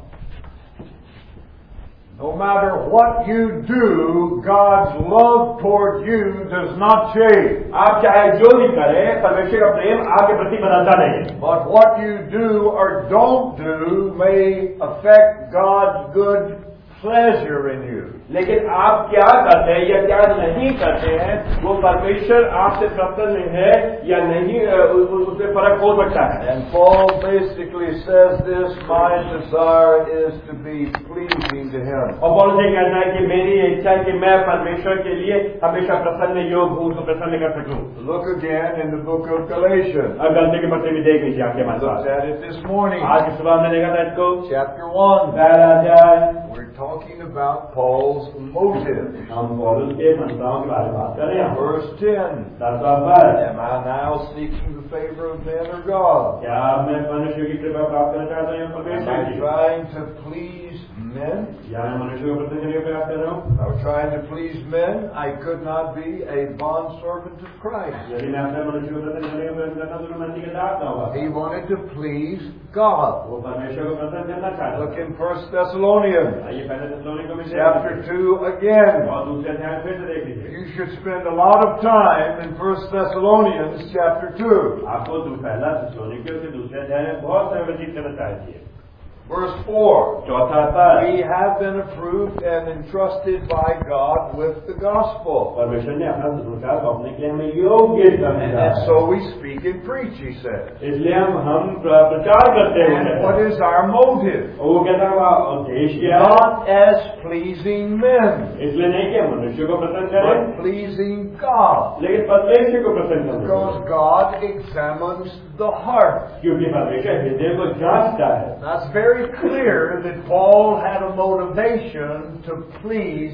No matter what you do, God's love toward you does not change. आप चाहे जो भी करें, परमेश्वर का प्रेम आपके प्रति बदलता नहीं। But what you do or don't do may affect God's good pleasure in you. लेकिन आप क्या करते हैं या क्या नहीं करते हैं, वो परमेश्वर आपसे प्रसन्न है या नहीं, उसमें फर्क हो सकता है। And Paul basically says this, my desire is to be pleasing to Him. और पौलुस ये कहता है कि मेरी इच्छा है कि मैं परमेश्वर के लिए हमेशा प्रसन्न योग हूँ, उसको प्रसन्न कर सकूँ। Look again in the book of Galatians. अब गलती के पत्र में देख लीजिए आपके I looked at it this morning. आज की सुबह हमने देखा था इसको। Chapter 1. पहला अध्याय, We're talking about Paul's motive. हम पौलुस के मंत्राओं के बारे में बात कर रहे हैं। Verse 10. 10वां पद, Am I now seeking the favor of men or God? क्या मैं मनुष्य की कृपा प्राप्त करना चाहता हूँ या Am परमेश्वर I की? trying to please men? या मैं मनुष्य को प्रसन्न करने का प्रयास कर रहा हूँ? If I were trying to please men, I could not be a bondservant of Christ. यदि मैं अपने मनुष्य को प्रसन्न करने का प्रयास करता हूँ तो मैं मसीह के दास ना होगा। He wanted to please God. वो परमेश्वर को प्रसन्न करना चाहता Look है। in 1 Thessalonians, आइए पहले थिस्सलुनीकियों में chapter 2 again. और दूसरे अध्याय फिर से देख लीजिए। You should spend a lot of time in 1 Thessalonians, chapter 2. आपको पहला थिस्सलुनीकियों के दूसरे अध्याय में बहुत समय व्यतीत करना चाहिए। Verse 4. चौथा पद, We have been approved and entrusted by God with the gospel. परमेश्वर ने अपना सुसमाचार सौंपने के लिए हमें योग्य समझा And है। so we speak and preach, he said. इसलिए हम प्रचार करते हैं। And what is our motive? और वो कहता है उद्देश्य है Not as pleasing men, इसलिए नहीं कि हम मनुष्य को प्रसन्न करें, but pleasing God. लेकिन परमेश्वर को प्रसन्न करें, Because God examines the heart. क्योंकि परमेश्वर हृदय को जांचता है। That's very clear that Paul had a motivation to please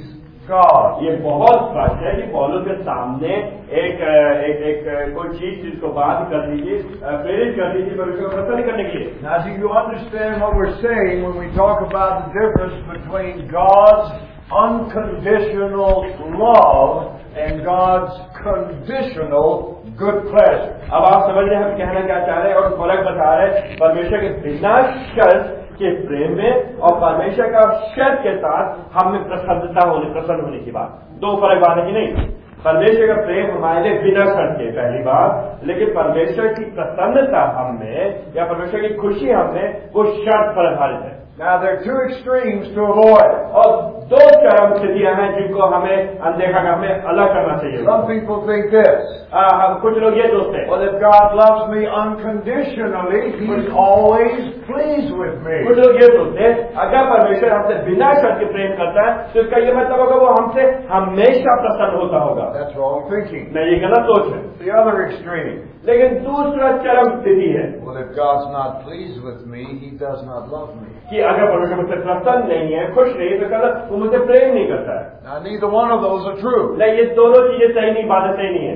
God. ये बहुत स्पष्ट है कि पौलुस के सामने एक कोई चीज जिसको बात करनी थी, प्रेरित करनी थी परमेश्वर को प्रसन्न करने के लिए। Now, do you understand what we're saying when we talk about the difference between God's unconditional love and God's conditional good pleasure? अब आप समझ रहे हैं हम कहना क्या चाह रहे हैं और फर्क बता रहे हैं परमेश्वर के बिना शर्त के प्रेम में और परमेश्वर का शर्त के साथ हमें प्रसन्न होने की बात। दो फर्क बात है कि नहीं? परमेश्वर का प्रेम हमारे लिए बिना शर्त के, पहली बात, लेकिन परमेश्वर की प्रसन्नता हमने या परमेश्वर की खुशी हमने वो शर्त पर आधारित है। Now, there are two extremes to avoid. और दो चरम स्थितियां हैं जिनको हमें अनदेखा का हमें अलग करना चाहिए। Some people think this. कुछ लोग ये सोचते हैं, Well, if God loves me unconditionally, He's always pleased with me. कुछ लोग ये सोचते हैं अगर परमेश्वर हमसे बिना शर्त के प्रेम करता है तो इसका ये मतलब होगा वो हमसे हमेशा प्रसन्न होता होगा। That's wrong thinking. नहीं, ये गलत सोच है। The other extreme. लेकिन दूसरा चरम स्थिति है Well, if God's not pleased with me, He does not love me. कि अगर परमेश्वर मुझसे प्रसन्न नहीं है, खुश नहीं है, तो कहता वो मुझे प्रेम नहीं करता है। Now, neither one of those are true. नहीं, ये दोनों चीजें सही नहीं, बातें सही नहीं है।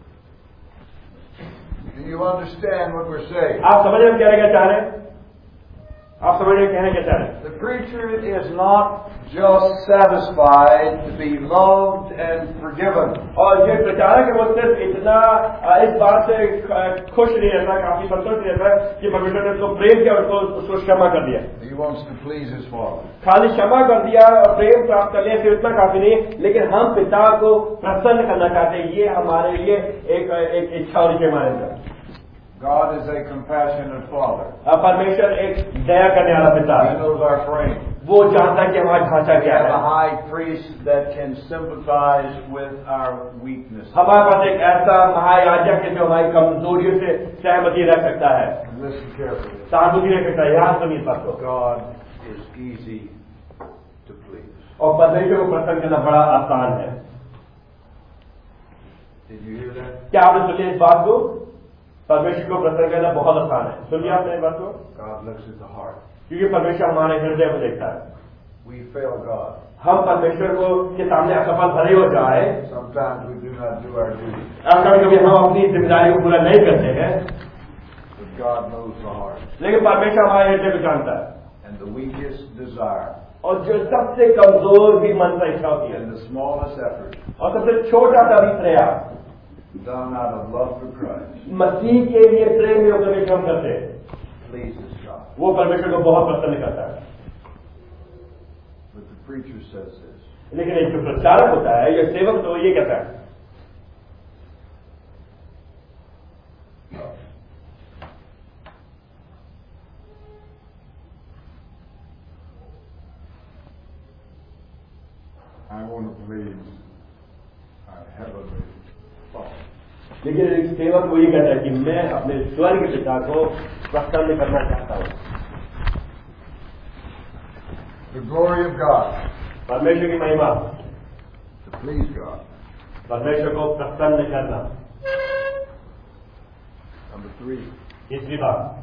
Do you understand what we're saying? आप समझ रहे हम कहने क्या चाह रहे हैं? आप समझ रहे कहने क्या चाह रहे हैं? The preacher is not just satisfied to be loved and forgiven. और ये प्रचारक है वो सिर्फ इतना इस बात से खुश नहीं रहता, काफी संतुष्ट रहता है कि परमेश्वर ने उसको प्रेम किया और उसको क्षमा कर दिया। He wants to please his Father. खाली क्षमा कर दिया और प्रेम प्राप्त कर लिया सिर्फ इतना काफी नहीं, लेकिन हम पिता को प्रसन्न करना चाहते हैं। ये हमारे लिए एक इच्छा होनी चाहिए हमारे अंदर। God is a compassionate Father. परमेश्वर एक दया करने वाला पिता He है। knows our frame. वो जानता है कि हमारा ढांचा We क्या have a है। high priest that can sympathize with our weakness. हमारे पास एक ऐसा महायाजक है जो हमारी कमजोरियों से सहमति रख सकता है, Listen carefully. सहानुभूति रख सकता है। याद सुनिए इस बात को। God is easy to please. और परमेश्वर को प्रसन्न करना बड़ा आसान है। Did you hear that? क्या आपने सुनिए इस बात को? परमेश्वर को प्रसन्न करना बहुत आसान है। सुनिए आपने इस बात को, God looks at the heart. क्योंकि परमेश्वर हमारे हृदय को देखता है। We fail God. हम परमेश्वर को के सामने असफल भले हो जाए, Sometimes we do not do our duty. कभी कभी हम अपनी जिम्मेदारी को पूरा नहीं करते हैं, But God knows the heart. लेकिन परमेश्वर हमारे हृदय को जानता है। And the weakest desire और जो सबसे कमजोर भी मन का इच्छा होती है and the smallest effort और सबसे छोटा सा भी प्रयास done out of love for Christ मसीह के लिए प्रेम में होकर हम करते हैं, pleases God. वो परमेश्वर को बहुत प्रसन्न करता है। But the preacher says this. लेकिन एक जो प्रचारक होता है या सेवक तो ये कहता है, I want to please our heavenly Father. लेकिन एक सेवक वो ये कहता है कि मैं अपने स्वर्ग पिता को प्रसन्न करना चाहता हूँ। The glory of God. परमेश्वर की महिमा, To please God. परमेश्वर को प्रसन्न करना। Number 3. तीसरी बात,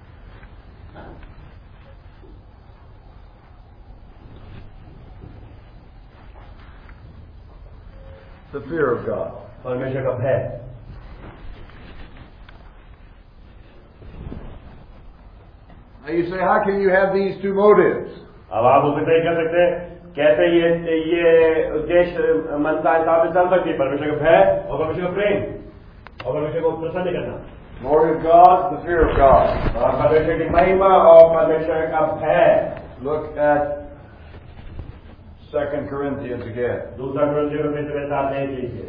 The fear of God. परमेश्वर का भय। Now you say, how can you have these two motives? अब आप उसे नहीं कर सकते, कैसे ये उद्देश्य मन का हिसाब से चल सकती है? परमेश्वर का भय और परमेश्वर का प्रेम और परमेश्वर को प्रसन्न करना। Glory of God, the fear of God. और परमेश्वर की महिमा और परमेश्वर का भय। Look at 2 Corinthians again. दूसरा कुरिन्थियों में से साथ नहीं लीजिए।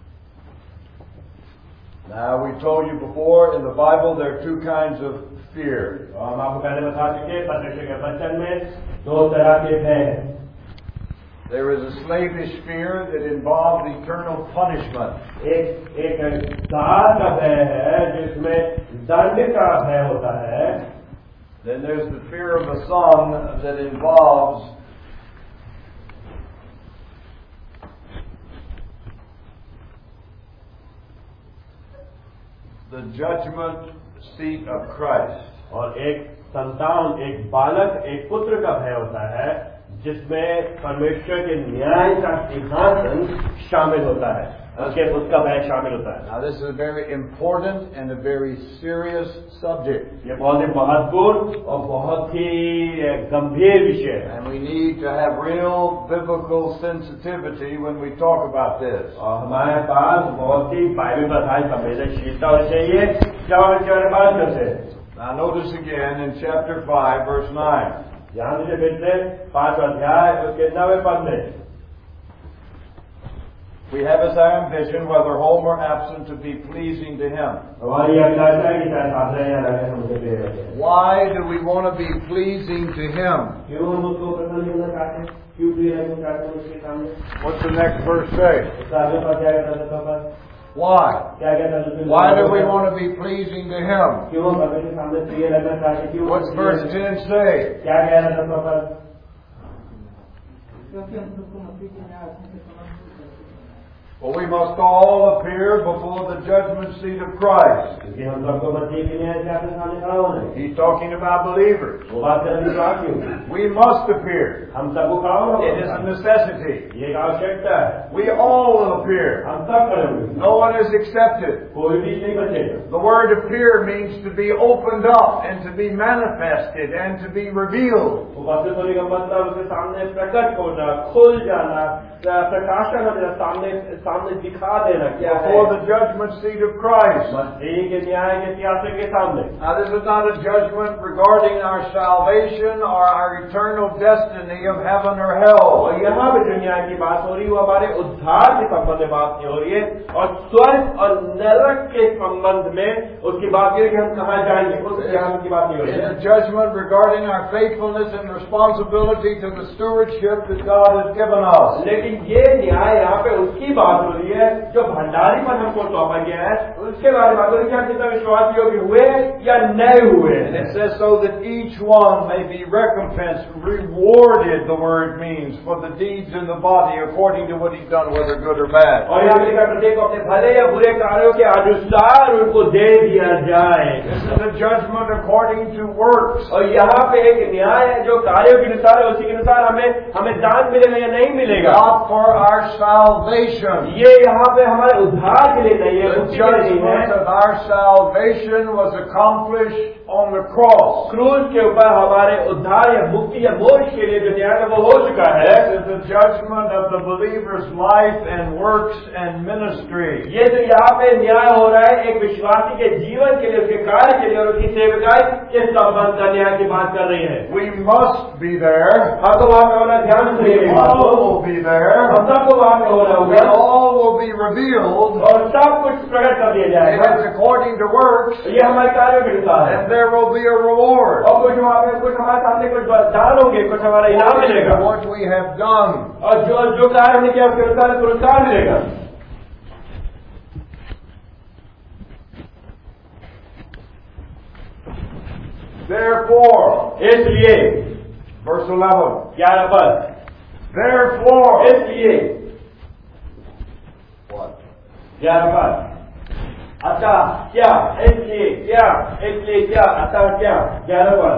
Now we told you before, in the Bible there are two kinds of fear. हम आपको पहले बता चुके, परमेश्वर के वचन में दो तरह के भय हैं। There is a slavish fear that involves eternal punishment. एक दास का भय है जिसमें दंड का भय होता है। Then there's the fear of the Son that involves the judgment seat of Christ. और एक संतान, एक बालक, एक पुत्र का भय होता है जिसमें परमेश्वर के न्याय का सिंहासन शामिल होता है, उसका भय शामिल होता है। Now this is a very important and a very serious subject. ये बहुत ही महत्वपूर्ण और बहुत ही गंभीर विषय है। And we need to have real biblical sensitivity when we talk about this. और हमारे पास बहुत ही बाइबल पर आधारित संवेदनशीलता होनी चाहिए जब हम इसके बारे में बात करते हैं। Now notice again in chapter 5 verse 9. यहाँ मुझे फिर से 5 अध्याय उसके 9वें पद में We have as our ambition, whether home or absent, to be pleasing to Him. Why do we want to be pleasing to Him? What's the next verse say? Why? Why do we want to be pleasing to Him? What's verse 10 say? Well, we must all appear before the judgment seat of Christ. He's talking about believers. We must appear. It is a necessity. We all will appear. No one is excepted. The word appear means to be opened up and to be manifested and to be revealed. Before the judgment seat of Christ. Now this is not a judgment regarding our salvation or our eternal destiny of heaven or hell. It's a judgment regarding our faithfulness and responsibility to the stewardship that God has given us. जो भंडारी पर हमको सौंपा गया है उसके बारे में क्या कितना विश्वास योग्य हुए या नहीं हुए। It says so that each one may be recompensed, rewarded, the word means, for the deeds in the body according to what he's done, whether good or bad. और यहाँ लिखा प्रत्येक को अपने भले या बुरे कार्यों के अनुसार उनको दे दिया जाए। This is a judgment according to works. और यहाँ पे एक न्याय है जो कार्यों के अनुसार है, उसी के अनुसार हमें दान मिलेगा या नहीं मिलेगा। Not for our salvation. ये यहाँ पे हमारे उद्धार के लिए नहीं है। The judgment of our salvation was accomplished on the cross. क्रूस के ऊपर हमारे उद्धार या मुक्ति या मोक्ष के लिए जो न्याय है वो हो चुका है। This is the judgment of the believer's life and works and ministry. ये जो यहाँ पे न्याय हो रहा है एक विश्वासी के जीवन के लिए, उसके कार्य के लिए और उसकी सेवकाई के संबंध का न्याय की बात कर रही है। We must be there. हाँ तो वहाँ पे होना ध्यान से all will be there. हम सबको वहाँ पे होना होगा। all will be revealed. और सब कुछ प्रकट कर दिया जाएगा। It is according to works. ये हमारे कार्यों के अनुसार है। And there will be a reward. और कुछ वहाँ पे कुछ हमारे सामने कुछ दान होंगे, कुछ हमारा इनाम मिलेगा। What we have done. और जो कार्य हमने किया उसके अनुसार पुरस्कार मिलेगा। Therefore, इसलिए verse 11. 11 पद। Therefore, इसलिए what? 11 पद। अतः क्या, इसलिए क्या, अतः क्या, 11 पद।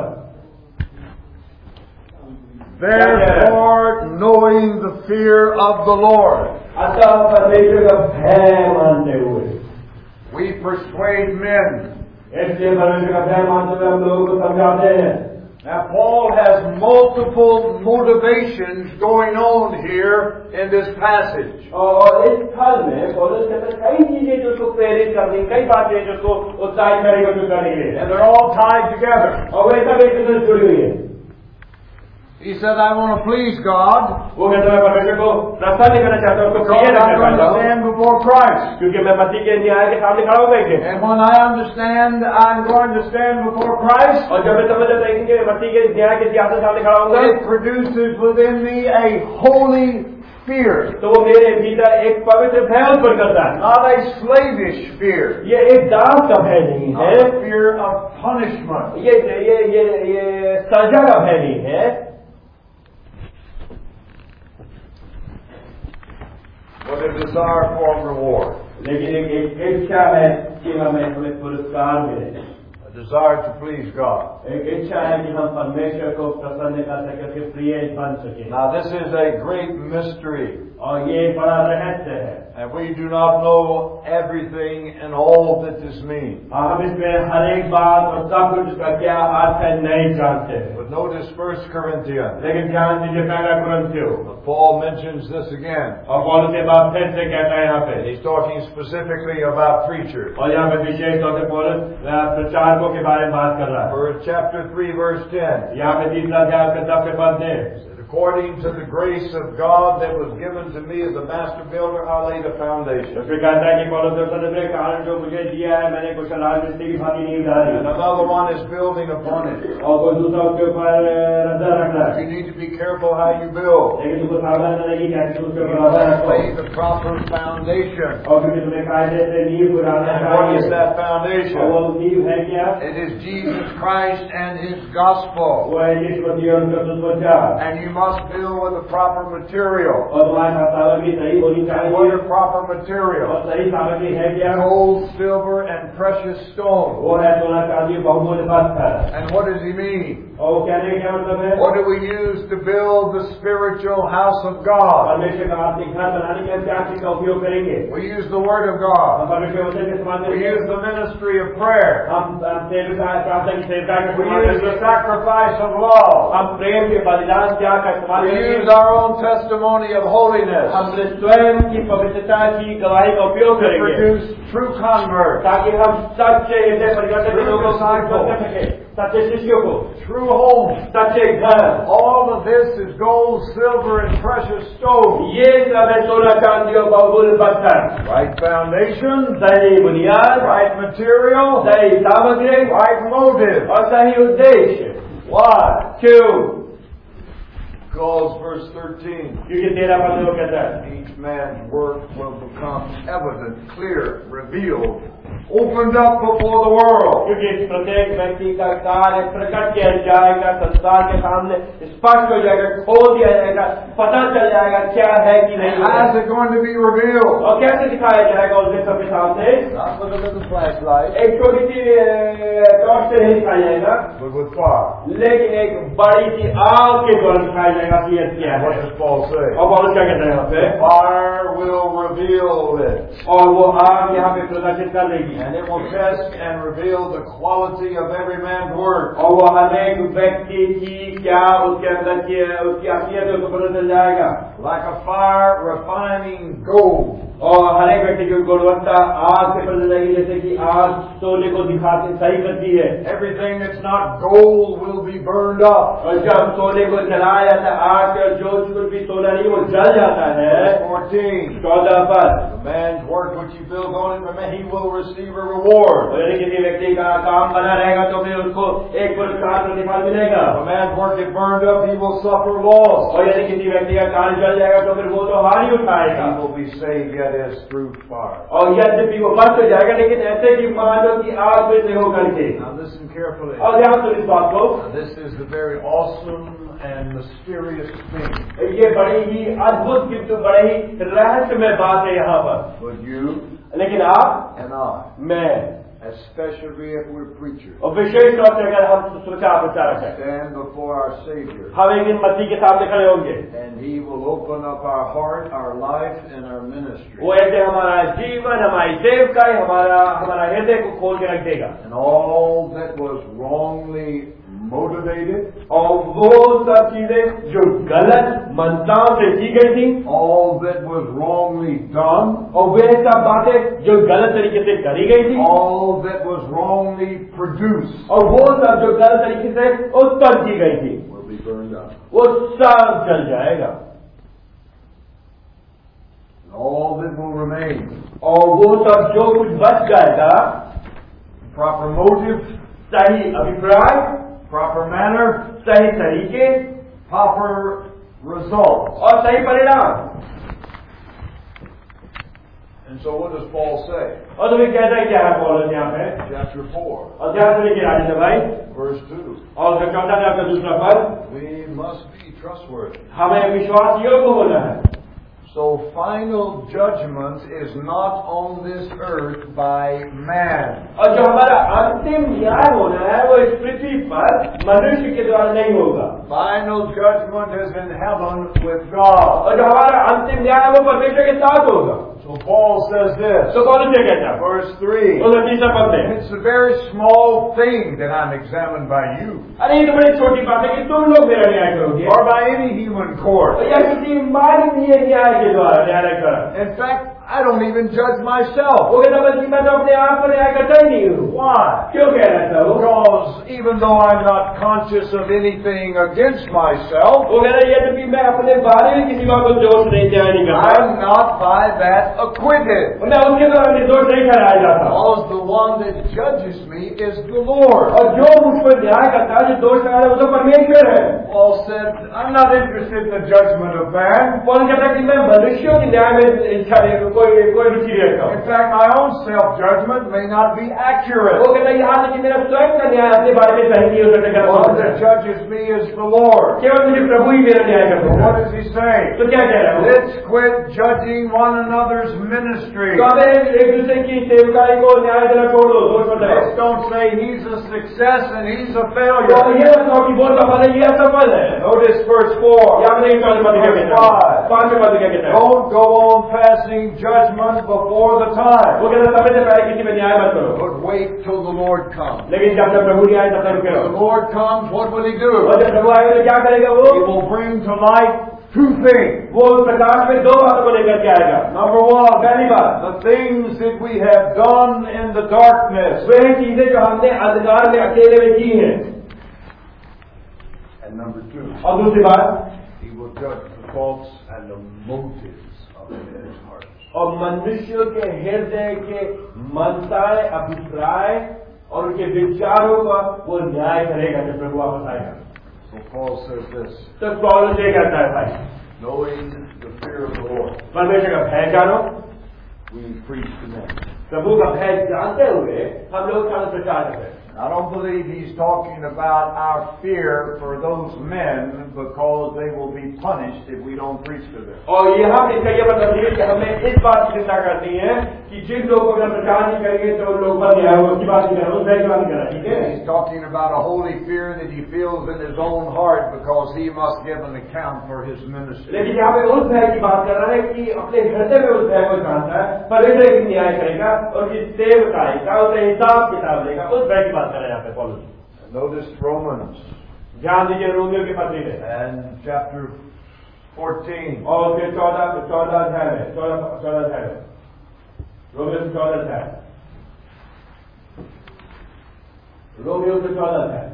Therefore, knowing the fear of the Lord, अतः परमेश्वर का भय मानते हुए we persuade men. इसलिए परमेश्वर का भय मानते हुए हम लोगों को समझाते हैं। Now, Paul has multiple motivations going on here in this passage. और इस स्थल में पौलुस के अंदर कई चीजें जो उसको प्रेरित करनी, कई बातें जो उसको उत्साहित करेगी, जो करेंगे, And they're all tied together. और वे सब एक दूसरे से जुड़ी हुई है। He said, I want to please God. वो कहता है परमेश्वर को प्रसन्न करना चाहता हूँ, उसको प्रिय I'm रखना going चाहता to हूँ, stand before Christ. क्योंकि मैं मसीह के न्याय के सामने खड़ा हूँ। And when I understand I'm going to stand before Christ, और जब मैं समझ जाता हूँ कि मसीह के न्याय के सिंहासन के सामने खड़ा हूँगा, it produces within me a holy fear. तो वो मेरे भीतर एक पवित्र भय उत्पन्न करता है। Not a slavish fear. ये एक दास का भय नहीं Not है, a fear of punishment. ये सजा का भय नहीं है। But a desire for reward. लेकिन एक इच्छा है कि हमें पुरस्कार मिले, A desire to please God. एक इच्छा है कि हम परमेश्वर को प्रसन्न कर सके, उसके प्रिय बन सके। Now this is a great mystery. और ये बड़ा रहस्य है। And we do not know everything and all that this means. हम इसमें हर एक बात और सब कुछ का क्या अर्थ है नहीं जानते। But notice 1 Corinthians. लेकिन ध्यान दीजिए पहला कुरिन्थियों। Paul mentions this again. और पौलुस ये बात फिर से कहता है यहाँ पे। He's talking specifically about preachers. और यहाँ पे विशेष तौर से पौलुस प्रचारकों के बारे में बात कर रहा है। Chapter 3, verse 10. यहाँ पे 3 अध्याय के 10 पद में According to the grace of God that was given to me as a master builder, I laid a foundation. उसमें कहता है कि पौलुस ने कारण जो मुझे दिया है मैंने कुछ राजमिस्त्री की भांति नींव डाली। And another one is building upon it. और कोई दूसरा उसके ऊपर नजर रख रहा है। You need to be careful how you build. लेकिन तुमको सावधान रहना कि कैसे उसके ऊपर आधार रखो। Lay the proper foundation. और क्योंकि तुम्हें कायदे से नींव डालना And what चाहिए। is that foundation? और वो नींव है क्या? It is Jesus Christ and His gospel. वो है यीशु मसीह और उनका सुसमाचार। And you must build with the proper material. और तुम्हारे पास सामग्री सही होनी And चाहिए। what are proper और material? सही सामग्री है क्या? Gold, silver, and precious stone. वो है सोना चांदी बहुमूल्य पत्थर। And what does He mean? और वो कहने का क्या मतलब है? What do we use to build the spiritual house of God? परमेश्वर का आत्मिक घर बनाने के लिए क्या चीज का उपयोग करेंगे? We use the Word of God. हम परमेश्वर वचन के इस्तेमाल We करेंगे। use the ministry of prayer. हम सेवका प्रार्थना की सेवका का We इस्तेमाल use the करेंगे। sacrifice of love. हम प्रेम के बलिदान त्याग का इस्तेमाल We करेंगे। use our own testimony of holiness हम अपने स्वयं की पवित्रता की गवाही का उपयोग to करेंगे produce true converts, ताकि हम सच्चे हृदय परिवर्तन लोगों को उत्पन्न कर सके, सच्चे शिष्यों को, true homes. सच्चे घर। All of this is gold, silver, and precious stones. ये सब है सोना चांदी और बहुमूल्य पत्थर। Right foundation, सही बुनियाद, right material, सही सामग्री right motive. और सही उद्देश्य। Why? क्यों? Because verse 13, क्योंकि 13 पद में वो कहता है each man's work will become evident, clear, revealed, opened up before the world. क्योंकि प्रत्येक व्यक्ति का कार्य प्रकट किया जाएगा, संसार के सामने स्पष्ट हो जाएगा, खोल दिया जाएगा, पता चल जाएगा क्या है कि नहीं है। How is it going to be revealed? और कैसे दिखाया जाएगा उस दिन सबके सामने? Not with a little flashlight, एक छोटी सी टॉर्च से नहीं दिखाया जाएगा, but with fire. लेकिन एक बड़ी सी आग के द्वारा दिखाया जाएगा कि यह क्या है। What does Paul say? और पौलुस क्या कहते हैं यहाँ पे? Fire will reveal it. और वो आग यहाँ पे प्रदर्शित कर देगी, And it will test and reveal the quality of every man's work. और वो हर एक व्यक्ति की क्या उसके अंदर की उसकी असलियत उसको पता चल जाएगा। Like a fire refining gold. और हर एक व्यक्ति की गुणवत्ता आग से पता चलेगी, जैसे कि आग सोने को दिखाती सही करती है। Everything that's not gold will be burned up. और जब सोने को जलाया जाता है आग से, और जो कुछ भी सोना नहीं वो जल जाता है। 14. 14 पर The man's work which he builds on it, remember, he will receive a reward. और यदि किसी व्यक्ति का काम बना रहेगा तो फिर उसको एक पुरस्कार प्रतिफल मिलेगा। If a man's work is burned up, he will suffer loss. और यदि किसी व्यक्ति का काम जल जाएगा तो फिर वो तो हानि उठाएगा। He will be saved yet as through fire. और यद्यपि वो बच तो जाएगा, लेकिन ऐसे कि मान लो कि आग में से होकर के। Now listen carefully. और ध्यान से इस बात को, This is the very awesome and mysterious thing. ये बड़ी ही अद्भुत किंतु बड़े ही रहस्यमय बात है यहाँ पर। But you लेकिन आप, and I, मैं, especially if we're preachers, और विशेष तौर से अगर हम सुचार प्रचारक हैं, stand before our Savior, हम एक दिन मसीह के सामने खड़े होंगे। and He will open up our heart, our life, and our ministry. वो ऐसे हमारा जीवन, हमारी सेवकाई, हमारा हृदय को खोल के रख देगा। And all that was wrongly motivated, और वो सब चीजें जो गलत मनताओं से की गई थी, all that was wrongly done, और वे सब बातें जो गलत तरीके से करी गई थी, all that was wrongly produced, और वो सब जो गलत तरीके से उत्पन्न की गई थी, will be burned up. वो सब जल जाएगा। And all that will remain, और वो सब जो कुछ बच जाएगा, proper motive, सही अभिप्राय, proper manner, सही तरीके proper results. और सही परिणाम। And so what does Paul say? और तुम्हें कहता है क्या है पौलुस यहाँ पे? Chapter 4, और ध्यान से देखिए राजेंद्र भाई, verse 2. और उसका 14 का दूसरा पद, We must be trustworthy. हमें विश्वास योग्य होना है। So final judgment is not on this earth by man. और जो हमारा अंतिम न्याय होना है वो इस पृथ्वी पर मनुष्य के द्वारा नहीं होगा. Final judgment is in heaven with God. और जो हमारा अंतिम न्याय है वो परमेश्वर के साथ होगा. So Paul says this. तो कौन से कहता है? Verse 3. उसका तीसरा पद है. It's a very small thing that I'm examined by you. अरे ये तो बड़ी छोटी बात है कि तुम लोग मेरा न्याय करोगे. Or by any human court. या किसी मानवीय न्याय के द्वारा न्याय करा. In fact, I don't even judge myself. वो कहता बल्कि मैं तो अपने आप को न्याय करता ही नहीं हूँ. Why? क्यों कह रहा था वो? Because even though I'm not conscious of anything against myself, वो कह रहा ये तो कि मैं अपने बारे में किसी बात को दोष नहीं करता. I'm not by that acquitted. मैं उनके द्वारा निर्दोष नहीं ठहराया जाता. Because the one that judges me is the Lord. और जो मुझ पर न्याय करता है, जो दोष लगाता है, वो तो परमेश्वर है. Paul said, I'm not interested in the judgment of man. कौन कहता कि मैं मनुष्यों की न्याय में इच्छा नहीं, कोई रुचि रहता हूँ. In fact, my own self-judgment may not be accurate. वो कहता यहाँ तक कि मेरा स्वयं का न्याय अपने बारे में सही नहीं हो सकता. The one that judges me is the Lord. केवल मुझे प्रभु ही मेरा न्याय कर सकता है. What does he say? तो क्या कह रहा है? Let's quit judging one another's ministry. तो हमें एक दूसरे की सेवकाई को न्याय देना छोड़ दो. दोष मत लगाओ. Let's don't say he's a success and he's a failure. तो ये मत कहो कि वो सफल है, ये असफल है. Notice verse 4. यहाँ पर एक पद क्या कहता है? 5वें पद क्या कहता है? Don't go on passing judgment before the time. वो कहता समय से पहले किसी पे न्याय मत करो. But wait till the Lord comes. लेकिन जब तक प्रभु नहीं आए तब तक When the Lord comes, what will he do? और जब प्रभु आएगा तो क्या करेगा वो? He will bring to light two things. वो प्रकाश में दो बातों को लेकर के आएगा. Number one, पहली बात, the things that we have done in the darkness. वह चीजें जो हमने अंधकार में अकेले में की हैं. And number two, और दूसरी बात, he will judge the faults and the motives of men's hearts. और मनुष्यों के हृदय के मनताएं, अभिप्राय और उनके विचारों का वो न्याय करेगा जब प्रभु वापस आएगा. So Paul says this, तो पौलुस ये कहता है भाई, knowing the fear of the Lord, परमेश्वर का भय जानो. we preach to men. प्रभु का भय जानते हुए हम लोग का प्रचार करते हैं. I don't believe he's talking about our fear for those men because they will be punished if we don't preach to them. और यहाँ इसका ये मतलब है कि हमें इस बात की चिंता करनी है कि जिन लोगों को हम प्रचार नहीं करेंगे तो उन लोगों पर न्याय उसकी बात नहीं करना, उस भय की बात नहीं करना. ठीक है? He's talking about a holy fear that he feels in his own heart because he must give an account for his ministry. लेकिन यहाँ पे उस भय की बात कर रहा है कि अपने हृदय में उस भय को जानता है, परमेश्वर की न्याय करेगा और उसकी सेवकाई का उसे हिसाब किताब देगा. उस भय की बात कर रहे हैं यहाँ पे पौलुस. Notice Romans ध्यान दीजिए रोमियो के पत्री में and chapter 14. और उसके 14 अध्याय में 14 अध्याय में रोमियो के 14 अध्याय रोमियो के 14 अध्याय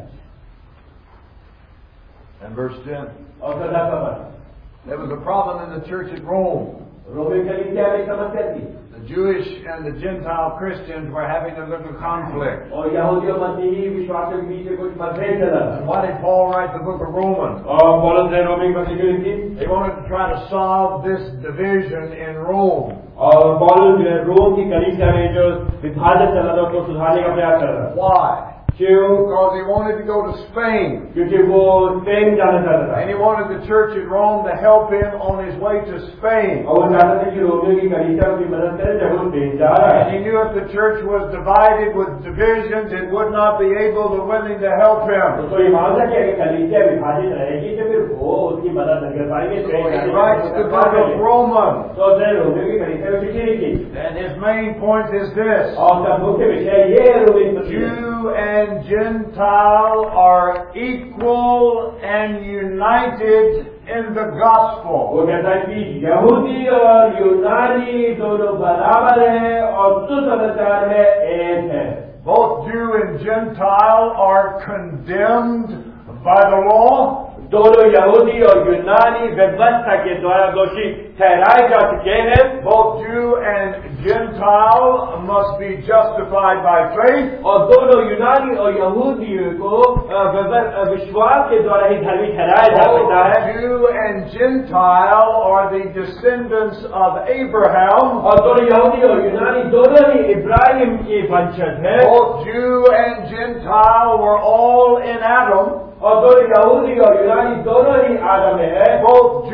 And verse 10. और 10 का पद. There was a problem in the church at Rome. रोमियो के लिए एक समस्या थी. The Jewish and the Gentile Christians were having a little conflict. और यहूदी और मसीही विश्वासियों के बीच में कुछ मतभेद चला. Why did Paul write the book of Romans? और पौलुस ने रोमियो की पत्री क्यों लिखी? He wanted to try to solve this division in Rome. और पौलुस रोम की कलीसिया में जो विभाजन चला था उसको सुधारने का प्रयास कर रहा है. Why? क्यों? Because he wanted to go to Spain. क्योंकि वो स्पेन जाना चाहता था. And he wanted the church at Rome to help him on his way to Spain. और वो चाहता था कि रोमियो की कलीसिया उसकी मदद करे जब वो स्पेन जा रहा है. And he knew if the church was divided with divisions, it would not be able to willing to help him. तो ये मानता कि अगर कलीसिया विभाजित रहेगी तो फिर वो उसकी मदद नहीं कर पाएंगे. So he writes the book of Romans. तो उसने रोमियो की कलीसिया में चिट्ठी लिखी. And his main point is this. और उसका मुख्य विषय ये रोमियो की पत्री है. Jew and Gentile are equal and united in the gospel. वो कहता है कि यहूदी और यूनानी दोनों बराबर हैं और सुसमाचार में एक है. Both Jew and Gentile are condemned by the law. दोनों यहूदी और यूनानी व्यवस्था के द्वारा दोषी ठहराए जा चुके हैं. Both Jew and Gentile must be justified by faith. और दोनों यूनानी और यहूदियों को विश्वास के द्वारा ही धर्मी ठहराया जा सकता है. Both Jew and Gentile are the descendants of Abraham. और दोनों यहूदी और यूनानी दोनों ही इब्राहिम के वंशज हैं. Both Jew and Gentile were all in Adam. और दोनों यहूदी और यूनानी दोनों ही आदम में है. Both Jew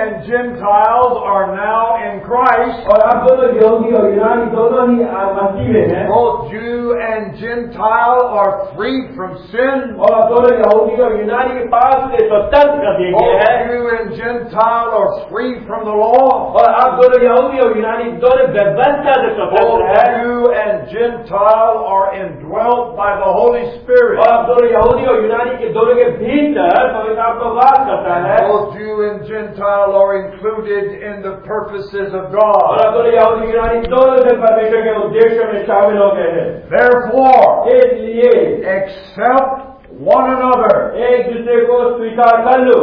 and Gentiles are now in Christ. और अब दोनों यहूदी और यूनानी दोनों ही मसीह में हैं। Both Jew and Gentile are free from sin. और अब दोनों यहूदी और यूनानी के पास से स्वतंत्र कर दिए गए हैं। Both Jew and Gentile are free from the law. और अब दोनों यहूदी और यूनानी दोनों व्यवस्था से स्वतंत्र Both हैं। Jew and Gentile are indwelt by the Holy Spirit. और अब दोनों यहूदी और यूनानी के दोनों के भीतर पवित्र आत्मा वास करता है। Both Jew and Gentile are included in the purposes of और God. अब दोनों यहूदी यूनानी दोनों से परमेश्वर के उद्देश्य में शामिल हो गए हैं। Therefore, इसलिए accept one another. एक दूसरे को स्वीकार कर लो।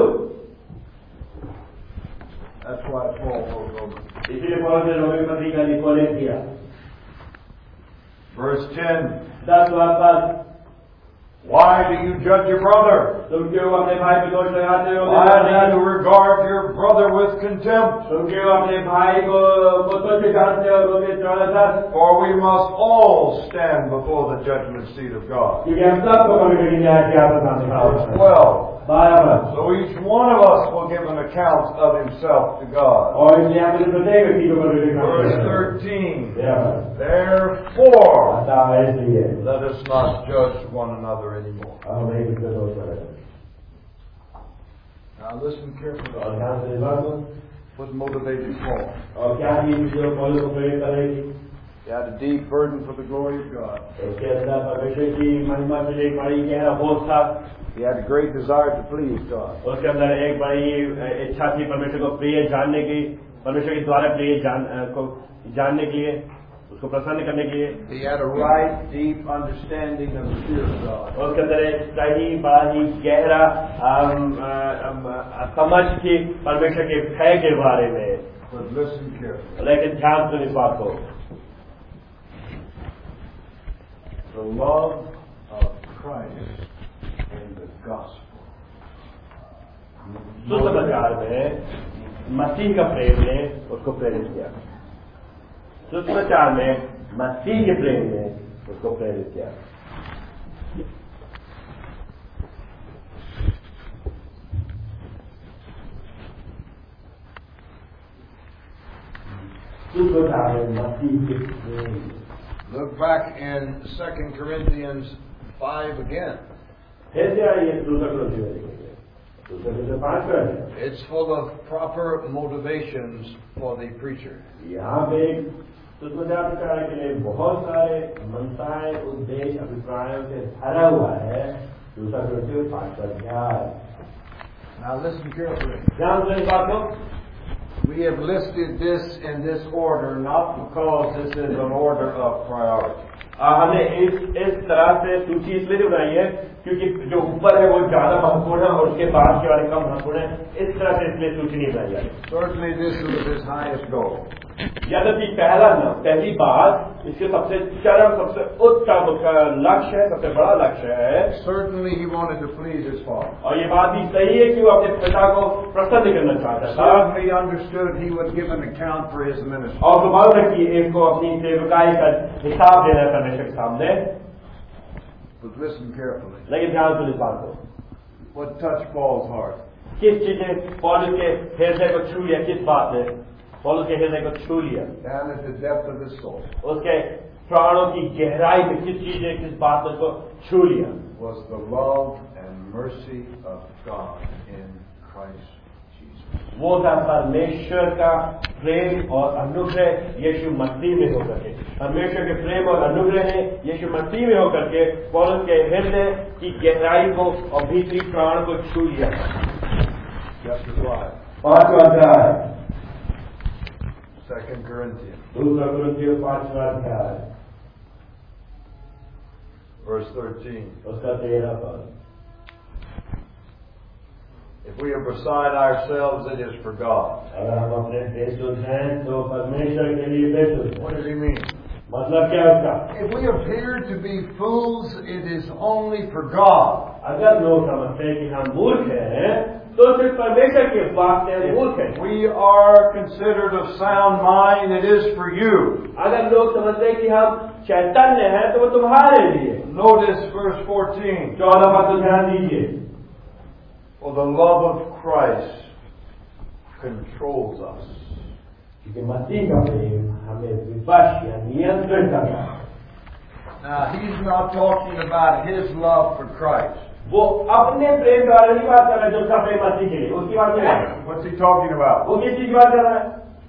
That's why Paul wrote Romans. इसीलिए पौलुस ने रोमी पत्रिका लिखने दिया। Verse 10. 10वां पद, Why do you judge your brother? तुम क्यों अपने भाई पे दोष लगाते हो? Why do you regard your brother with contempt? तुम क्यों अपने भाई को तुच्छ जानते हो? रोमी 13:10, For we must all stand before the judgment seat of God. क्योंकि हम सबको परमेश्वर की न्याय के हाथ में सामने खड़ा होना है। 12. 12 So each one of us will give an account of himself to God. और इसलिए हम प्रत्येक व्यक्ति को परमेश्वर के Verse सामने 13. 13 Therefore, आता है इसलिए let us not judge one another anymore. हम एक दूसरे को दोष लगाते हैं। Now listen carefully. और ध्यान से बात को What motivated Paul? और क्या चीज जो पौलुस को प्रेरित करेगी? He had a deep burden for the glory of God. उसके अंदर परमेश्वर की महिमा के लिए बड़ी गहरा बोझ था। He had a great desire to please God. उसके अंदर एक बड़ी इच्छा थी परमेश्वर को प्रिय जानने की, परमेश्वर के द्वारा प्रिय को जानने के लिए, उसको प्रसन्न करने के लिए। He had a right, deep understanding of the fear of God. उसके अंदर एक सही बड़ा ही गहरा समझ थी परमेश्वर के भय के बारे में। But listen carefully. लेकिन ध्यान से इस बात को, The love of Christ and the gospel. सुसमाचार में मसीह का प्रेम ने उसको प्रेरित किया। सुसमाचार में मसीह के प्रेम ने उसको प्रेरित किया। सुसमाचार में मसीह के प्रेम। Look back in 2 Corinthians 5 again. फिर से आइए दूसरा ग्रंथ में देखेंगे। दूसरा ग्रंथ 5 का है। It's full of proper motivations for the preacher. यहाँ पे सुसमाचार प्रचार के लिए बहुत सारे मंशाएं, उद्देश्य, अभिप्रायों से भरा हुआ है। दूसरा ग्रंथ 5 का अध्याय। Now listen carefully. ध्यान से इस बात को, We have listed this in this order not because this is an order of priority. हमने इस तरह से सूची इसलिए बनाई है क्योंकि जो ऊपर है वो ज्यादा महत्वपूर्ण है और उसके बाद के वाले कम महत्वपूर्ण है। इस तरह से इसलिए सूची नहीं बनाई जाती। Certainly this was his highest goal. यद्यपि पहली बात इसके सबसे चरम, सबसे उत्तम लक्ष्य है, सबसे बड़ा लक्ष्य है। Certainly he wanted to please his father. और ये बात भी सही है कि वो अपने पिता को प्रसन्न करना चाहता था। Certainly he understood he would give an account for his ministry. और तो मालूम है कि इसको अपनी सेवकाई का हिसाब देना है परमेश्वर के सामने। But listen carefully. लेकिन ध्यान से इस बात को, What touched Paul's heart? किस चीजें पौलुस के हृदय को छू लिया? किस बात ने पौलुस के हृदय को छू लिया? Down at the depth of his soul. उसके प्राणों की गहराई में किस चीज ने, किस बात ने उसको छू लिया? Was the love and mercy of God in Christ Jesus. वो था परमेश्वर का प्रेम और अनुग्रह यीशु मसीह में होकर के। परमेश्वर के प्रेम और अनुग्रह ने यीशु मसीह में होकर के पौलुस के हृदय की गहराई को और भीतरी प्राण को छू लिया। Chapter 5. 5वां अध्याय, 2 Corinthians. दूसरा कुरिन्थियों 5वां अध्याय, Verse 13. उसका 13 पद। If we are beside ourselves, it is for God. अगर हम अपने बेसुध हैं तो परमेश्वर के लिए बेसुध हैं। What does he mean? मतलब क्या है उसका? If we appear to be fools, it is only for God. अगर लोग समझते हैं कि हम मूर्ख हैं तो सिर्फ परमेश्वर के वास्ते मूर्ख हैं। We are considered of sound mind, it is for you. अगर लोग समझते हैं कि हम चैतन्य हैं तो वो तुम्हारे लिए। Notice verse 14. 14 पद को ध्यान दीजिए। For the love of Christ controls us. क्योंकि मसीह का प्रेम हमें विवश या नियंत्रित करता है। Now, he's not talking about his love for Christ. वो अपने प्रेम के बारे में बात कर रहा है, जो उसका प्रेम मसीह के लिए, उसकी बात कर रहा है। What's he talking about? वो किस चीज की बात कर रहा है?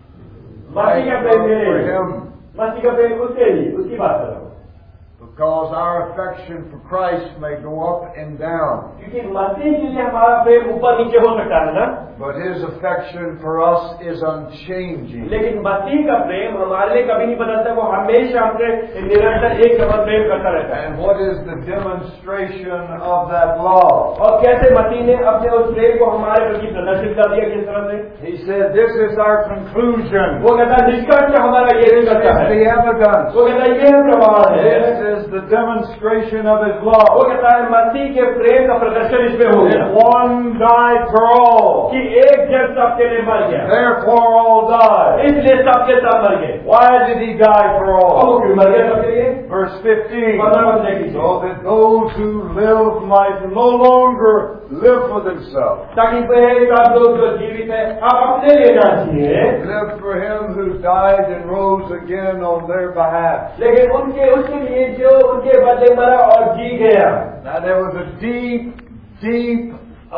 मसीह का प्रेम के लिए, मसीह का प्रेम उसके लिए, उसकी बात कर रहा हूँ। Because our affection for Christ may go up and down. क्योंकि मसीह के लिए हमारा प्रेम ऊपर नीचे हो सकता है ना? But his affection for us is unchanging. लेकिन मसीह का प्रेम हमारे लिए कभी नहीं बदलता, वो हमेशा हमसे निरंतर एक समान प्रेम करता रहता है। And what is the demonstration of that love? और कैसे मसीह ने अपने उस प्रेम को हमारे प्रति प्रदर्शित कर दिया, किस तरह से? He said, "This is our conclusion." वो कहता है निष्कर्ष हमारा ये नहीं करता है, The evidence. वो कहता है ये प्रमाण है, This is the demonstration of his love. वो कहता है मसीह के प्रेम का प्रदर्शन इसमें हो गया That one died for all. कि एक जन सबके लिए मर गया, Therefore all died. इसलिए सबके सब मर गए। Why did he die for और all? वो क्यों मर गया सबके लिए? Verse 15. 15 में देखिए, So that those who live might no longer live for themselves. ताकि वे सब लोग जो जीवित है अब अपने लिए ना जिए, Live for him who died and rose again on their behalf. लेकिन उसके लिए जो उनके बदले मरा और जी गया। Now there was a deep, deep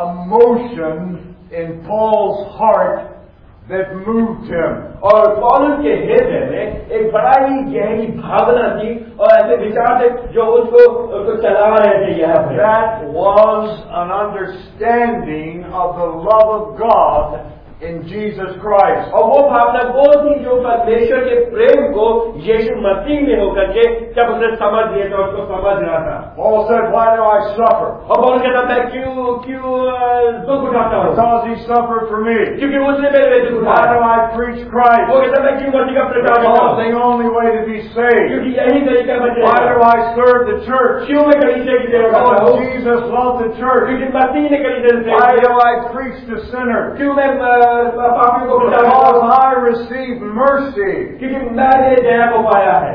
emotion in Paul's heart that moved him. और पौलुस के हृदय में एक बड़ा ही गहरी भावना थी और ऐसे विचार थे जो उसको चला रहे थे यहाँ पर। That was an understanding of the love of God in Jesus Christ. और वो भावना वो थी जो परमेश्वर के प्रेम को यीशु मसीह में होकर के जब उसने समझ लिया था, उसको समझ रहा था। Paul said, "Why do I suffer?" और पौलुस कहता मैं क्यों दुख उठाता हूँ? Because he suffered for me. क्योंकि उसने मेरे लिए दुख Why do उठाया। I preach Christ? वो कहता मैं क्यों मसीह का प्रचार करता Because हूँ? the only way to be saved. क्योंकि यही तरीका बचने Why do का। I serve the church? क्यों मैं कलीसिया की सेवा करता Because हूँ? Jesus loved the church. क्योंकि मसीह ने कलीसिया से Why सेवा do की। I preach to sinners? क्यों मैं पापियों को प्रचार करता Because हूँ? I received mercy. क्योंकि मैंने दया को पाया है।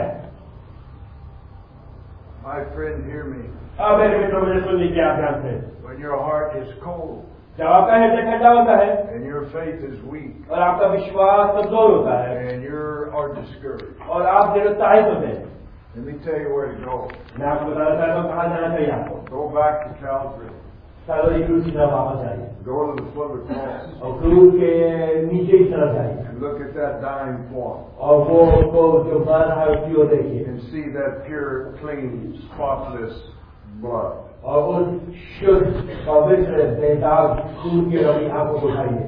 My friend, hear me. अब मेरे मित्रों मुझे सुन लीजिए आप ध्यान से। When your heart is cold जब आपका हृदय ठंडा होता है and your faith is weak और आपका विश्वास कमजोर होता है and you are discouraged, और आप निरुत्साहित होते हैं, let me tell you where to go. मैं आपको बताना चाहता हूँ कहाँ जाना चाहिए आपको। Go back to Calvary. कैलोरी क्रूज की तरफ वापस आइए Go to the foot of the cross और क्रूज के नीचे की तरफ जाइए and look at that dying form और वो जो मर रहा है उसकी ओर देखिए and see that pure, clean, spotless blood. और उस शुद्ध पवित्र बेदाग खून की रवि आंखों को उठाइए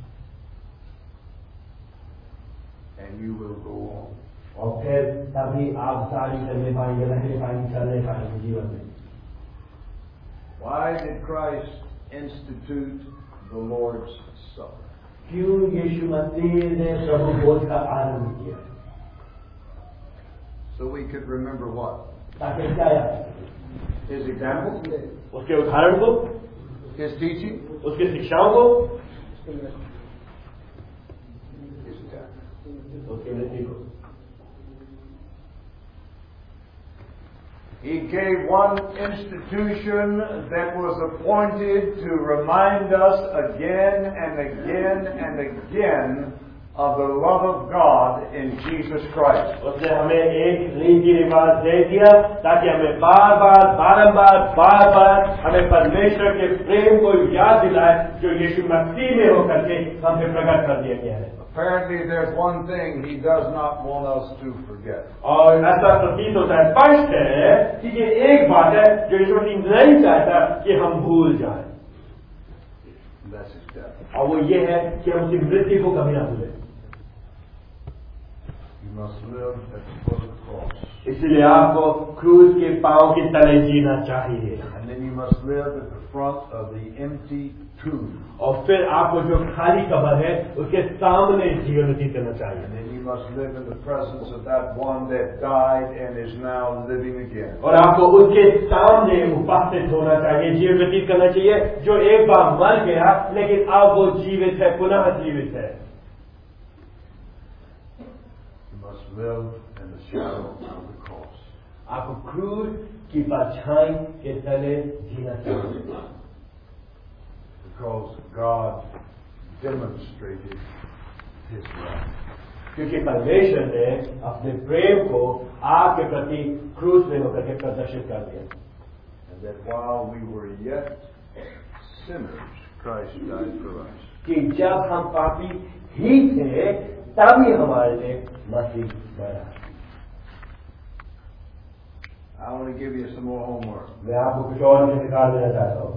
And you will go on. और फिर तभी आप सारी करने पाएंगे, रहने पाएंगे, चलने पाएंगे जीवन में। Why did Christ institute the Lord's Supper? क्यों यीशु मसीह ने प्रभु भोज का आरंभ किया? So we could remember what? ताकि क्या याद? His example? उसके उदाहरण को, His teaching? उसकी शिक्षाओं को, His death. उसके मृत्यु को। He gave one institution that was appointed to remind us again and again and again of the love of God in Jesus Christ. उसने हमें एक रीति रिवाज दे दिया ताकि हमें बार-बार हमें परमेश्वर के प्रेम को याद दिलाए जो यीशु मसीह में होकर के हमें प्रकट कर दिया गया है। Apparently there's one thing he does not want us to forget. और ऐसा प्रतीत होता है, स्पष्ट है कि ये एक बात है जो यीशु मसीह नहीं चाहता कि हम भूल जाएं, That's his death. और वो ये है कि हम उसकी मृत्यु को कभी ना भूलें। You must live at the foot of the cross. इसलिए आपको क्रूज के पांव की तले जीना चाहिए And then you must live at the front of the empty tomb. और फिर आपको जो खाली कब्र है उसके सामने जीवन व्यतीत करना चाहिए। And then you must live in the presence of that one that died and is now living again. और आपको उसके सामने उपस्थित होना चाहिए, जीवन व्यतीत करना चाहिए जो एक बार मर गया लेकिन अब वो जीवित है, पुनः जीवित है। You must live in the shadow of the cross. आपको क्रूज की परछाई के तले जीना चाहिए। Because God demonstrated His love. क्योंकि परमेश्वर ने अपने प्रेम को आपके प्रति क्रूस में होकर के प्रदर्शित कर दिया। And that while we were yet sinners, Christ died for us. कि जब हम पापी ही थे तभी हमारे लिए मसीह मरा। I want to give you some more homework. मैं आपको कुछ और भी सिखा देना चाहता हूँ।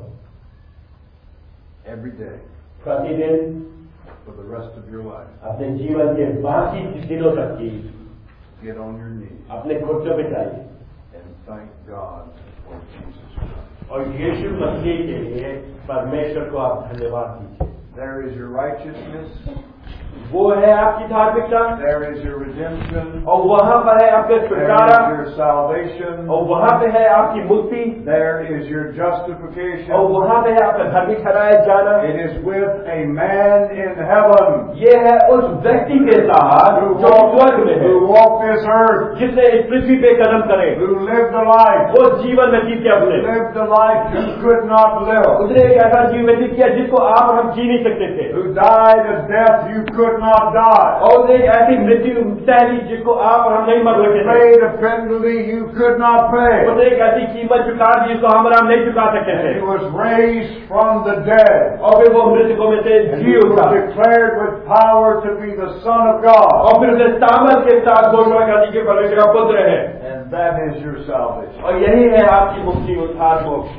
Every day, प्रतिदिन for the rest of your life, अपने जीवन के बाकी दिनों तक की get on your knees अपने घुटनों पे जाइए and thank God for Jesus Christ. और यीशु मसीह के लिए परमेश्वर को आप धन्यवाद दीजिए। There is your righteousness. वो है आपकी धार्मिकता। There is your redemption. और वहाँ पर है आपके There छुटकारा। is your salvation. और वहाँ पे है आपकी मुक्ति। There is your justification. और वहाँ पे है आपका धर्मी ठहराया जाना। It is with a man in heaven ये है उस व्यक्ति के साथ जो स्वर्ग में है, who walked this earth, जिसने इस पृथ्वी पे कदम करे, who lived a life, वो जीवन व्यतीत किया who उसने, lived a life you could not live, उसने एक ऐसा जीवन व्यतीत किया जिसको आप और हम जी नहीं सकते थे, who died a death you could not die, और उसने एक ऐसी मृत्यु सहली जिसको आप और हम नहीं मर सकते थे, paid a penalty you could not pay. उसने एक ऐसी कीमत चुका दी जिसको हम और हम नहीं चुका सकते थे, He was raised from the dead. और फिर वो मृतकों में से And जी he उठा, was declared with power to be the Son of God. और फिर उसने सामर्थ के साथ घोषणा कर दी कि परमेश्वर का पुत्र है, And that is your salvation. और यही है आपकी मुक्ति, उद्धार, मोक्ष।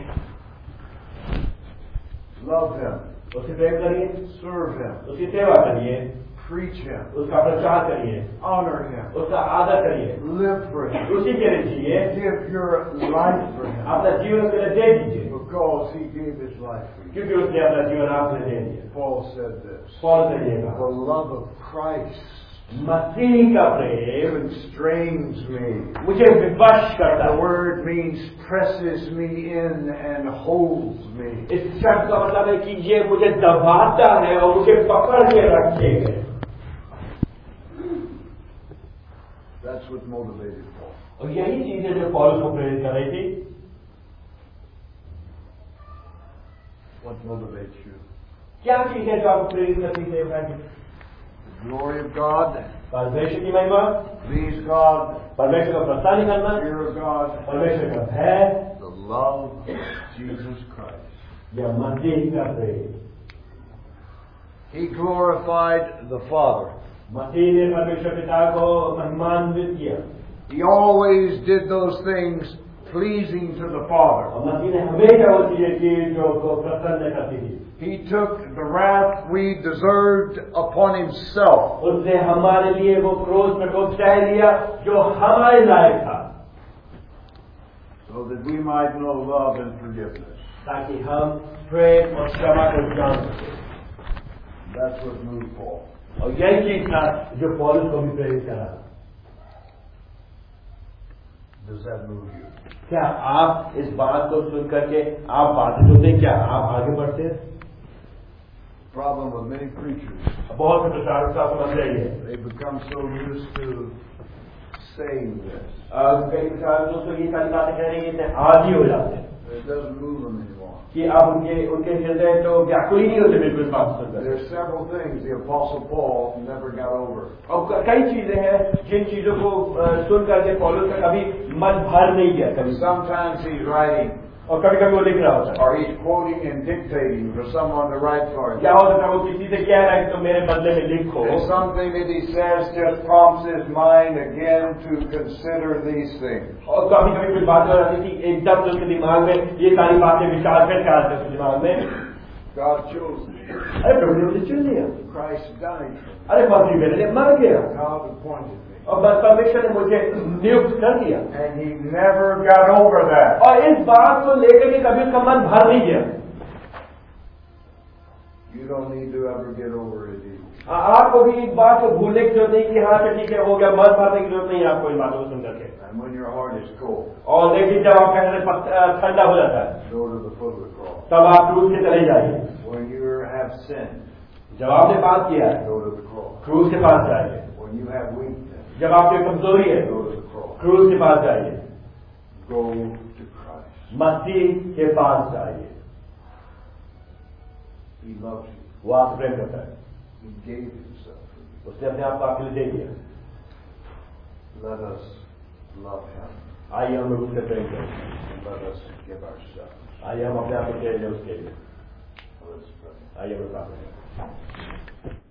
Love Him. उससे प्रेम करिए, Serve Him. उसकी सेवा करिए, Preach Him. उसका प्रचार करिए, Honor Him. उसका आदर करिए, Live for Him. उसी के लिए जिए, Give your life for Him. अपना जीवन उसके लिए दे दीजिए, Because He gave His life for you. क्योंकि उसने अपना जीवन आपसे दे दिया। Paul said this. पौल ने ये The कहा, love of Christ मसीह का प्रेम constrains me. मुझे विवश करता The है। word means presses me in and holds me. इस शब्द का मतलब है कि ये मुझे दबाता है और मुझे पकड़ के रखेगा। That's what motivated Paul. और यही चीजें जो पौलुस को प्रेरित कर रही थी। What motivates you? क्या चीजें जो आपको प्रेरित करती है? The glory of God. परमेश्वर की महिमा, Please God. परमेश्वर का प्रसन्न करना, Fear of God. परमेश्वर का भय, The love of Jesus Christ. या मसीह का प्रेम। He glorified the Father. मसीह ने परमेश्वर पिता को महिमान्वित किया। He always did those things pleasing to the Father. और मसीह ने हमेशा वो चीजें की जो उसको प्रसन्न करती थी। He took the wrath we deserved upon Himself. उसने हमारे लिए वो क्रोध प्रकोप सह लिया जो हमारे लायक था, So that we might know love and forgiveness. ताकि हम प्रेम और क्षमा को जान सकें। That's what moved Paul. और यही चीज था जो पौलुस को भी प्रेरित करा। Does that move you? क्या आप इस बात को सुन करके आप बाधित होते हैं? क्या आप आगे बढ़ते हैं? Problem with many preachers. बहुत से प्रचारक का समस्या ही है, They become so used to saying this. कई प्रचारक दोस्तों ये सारी बातें कह रहे हैं, इतने आदी हो जाते हैं It doesn't move them anymore. कि अब उनके हृदय तो व्याकुल ही नहीं होते बिल्कुल इस बात सुनकर। There are several things the Apostle Paul never got over. और कई चीजें हैं जिन चीजों को सुन करके पौलुस का कभी मन भर नहीं गया कभी, Sometimes he's writing, और कभी कभी वो लिख रहा होता है, or he's quoting and dictating for someone to write for him. क्या हो सकता है वो किसी से कह रहा है कि तुम मेरे बदले में लिखो, And something that he says just prompts his mind again to consider these things. और कभी कभी कुछ बातें हो जाती थी एकदम से उसके दिमाग में ये सारी बातें विचार करके आते हैं उसके दिमाग में। God chose me. अरे प्रभु ने मुझे चुन लिया, Christ died for me. अरे मसीह मेरे लिए मर गया, God appointed me. और परमेश्वर ने मुझे नियुक्त कर दिया। And he never got over that. और इस बात को लेकर के कभी उसका मन भर नहीं गया। You don't need to ever get over it either. आपको भी इस बात को भूलने की जरूरत नहीं कि हाँ ठीक है हो गया, मन भरने की जरूरत नहीं है आपको इन बातों को सुनकर के। And when your heart is cold, और लेकिन जब आपका हृदय ठंडा हो जाता है go to the foot of the cross. तब आप क्रूस के चले जाइए। When you have sinned, जब आपने पाप किया है go to the cross. क्रूस के पास जाइए। When you have weakness, जब आपकी कमजोरी है go to the cross. क्रूस के पास जाइए, Go to Christ. मसीह के पास जाइए। He loves you. वो आपसे प्रेम करता है। He gave himself for you. उसने अपने आप को आपके लिए दे दिया. Let us love him. आइए हम लोग उससे प्रेम करें. Let us give ourselves. आइए हम अपने आप को दे दें उसके लिए. Let's pray. आइए हम लोग प्रार्थना करें.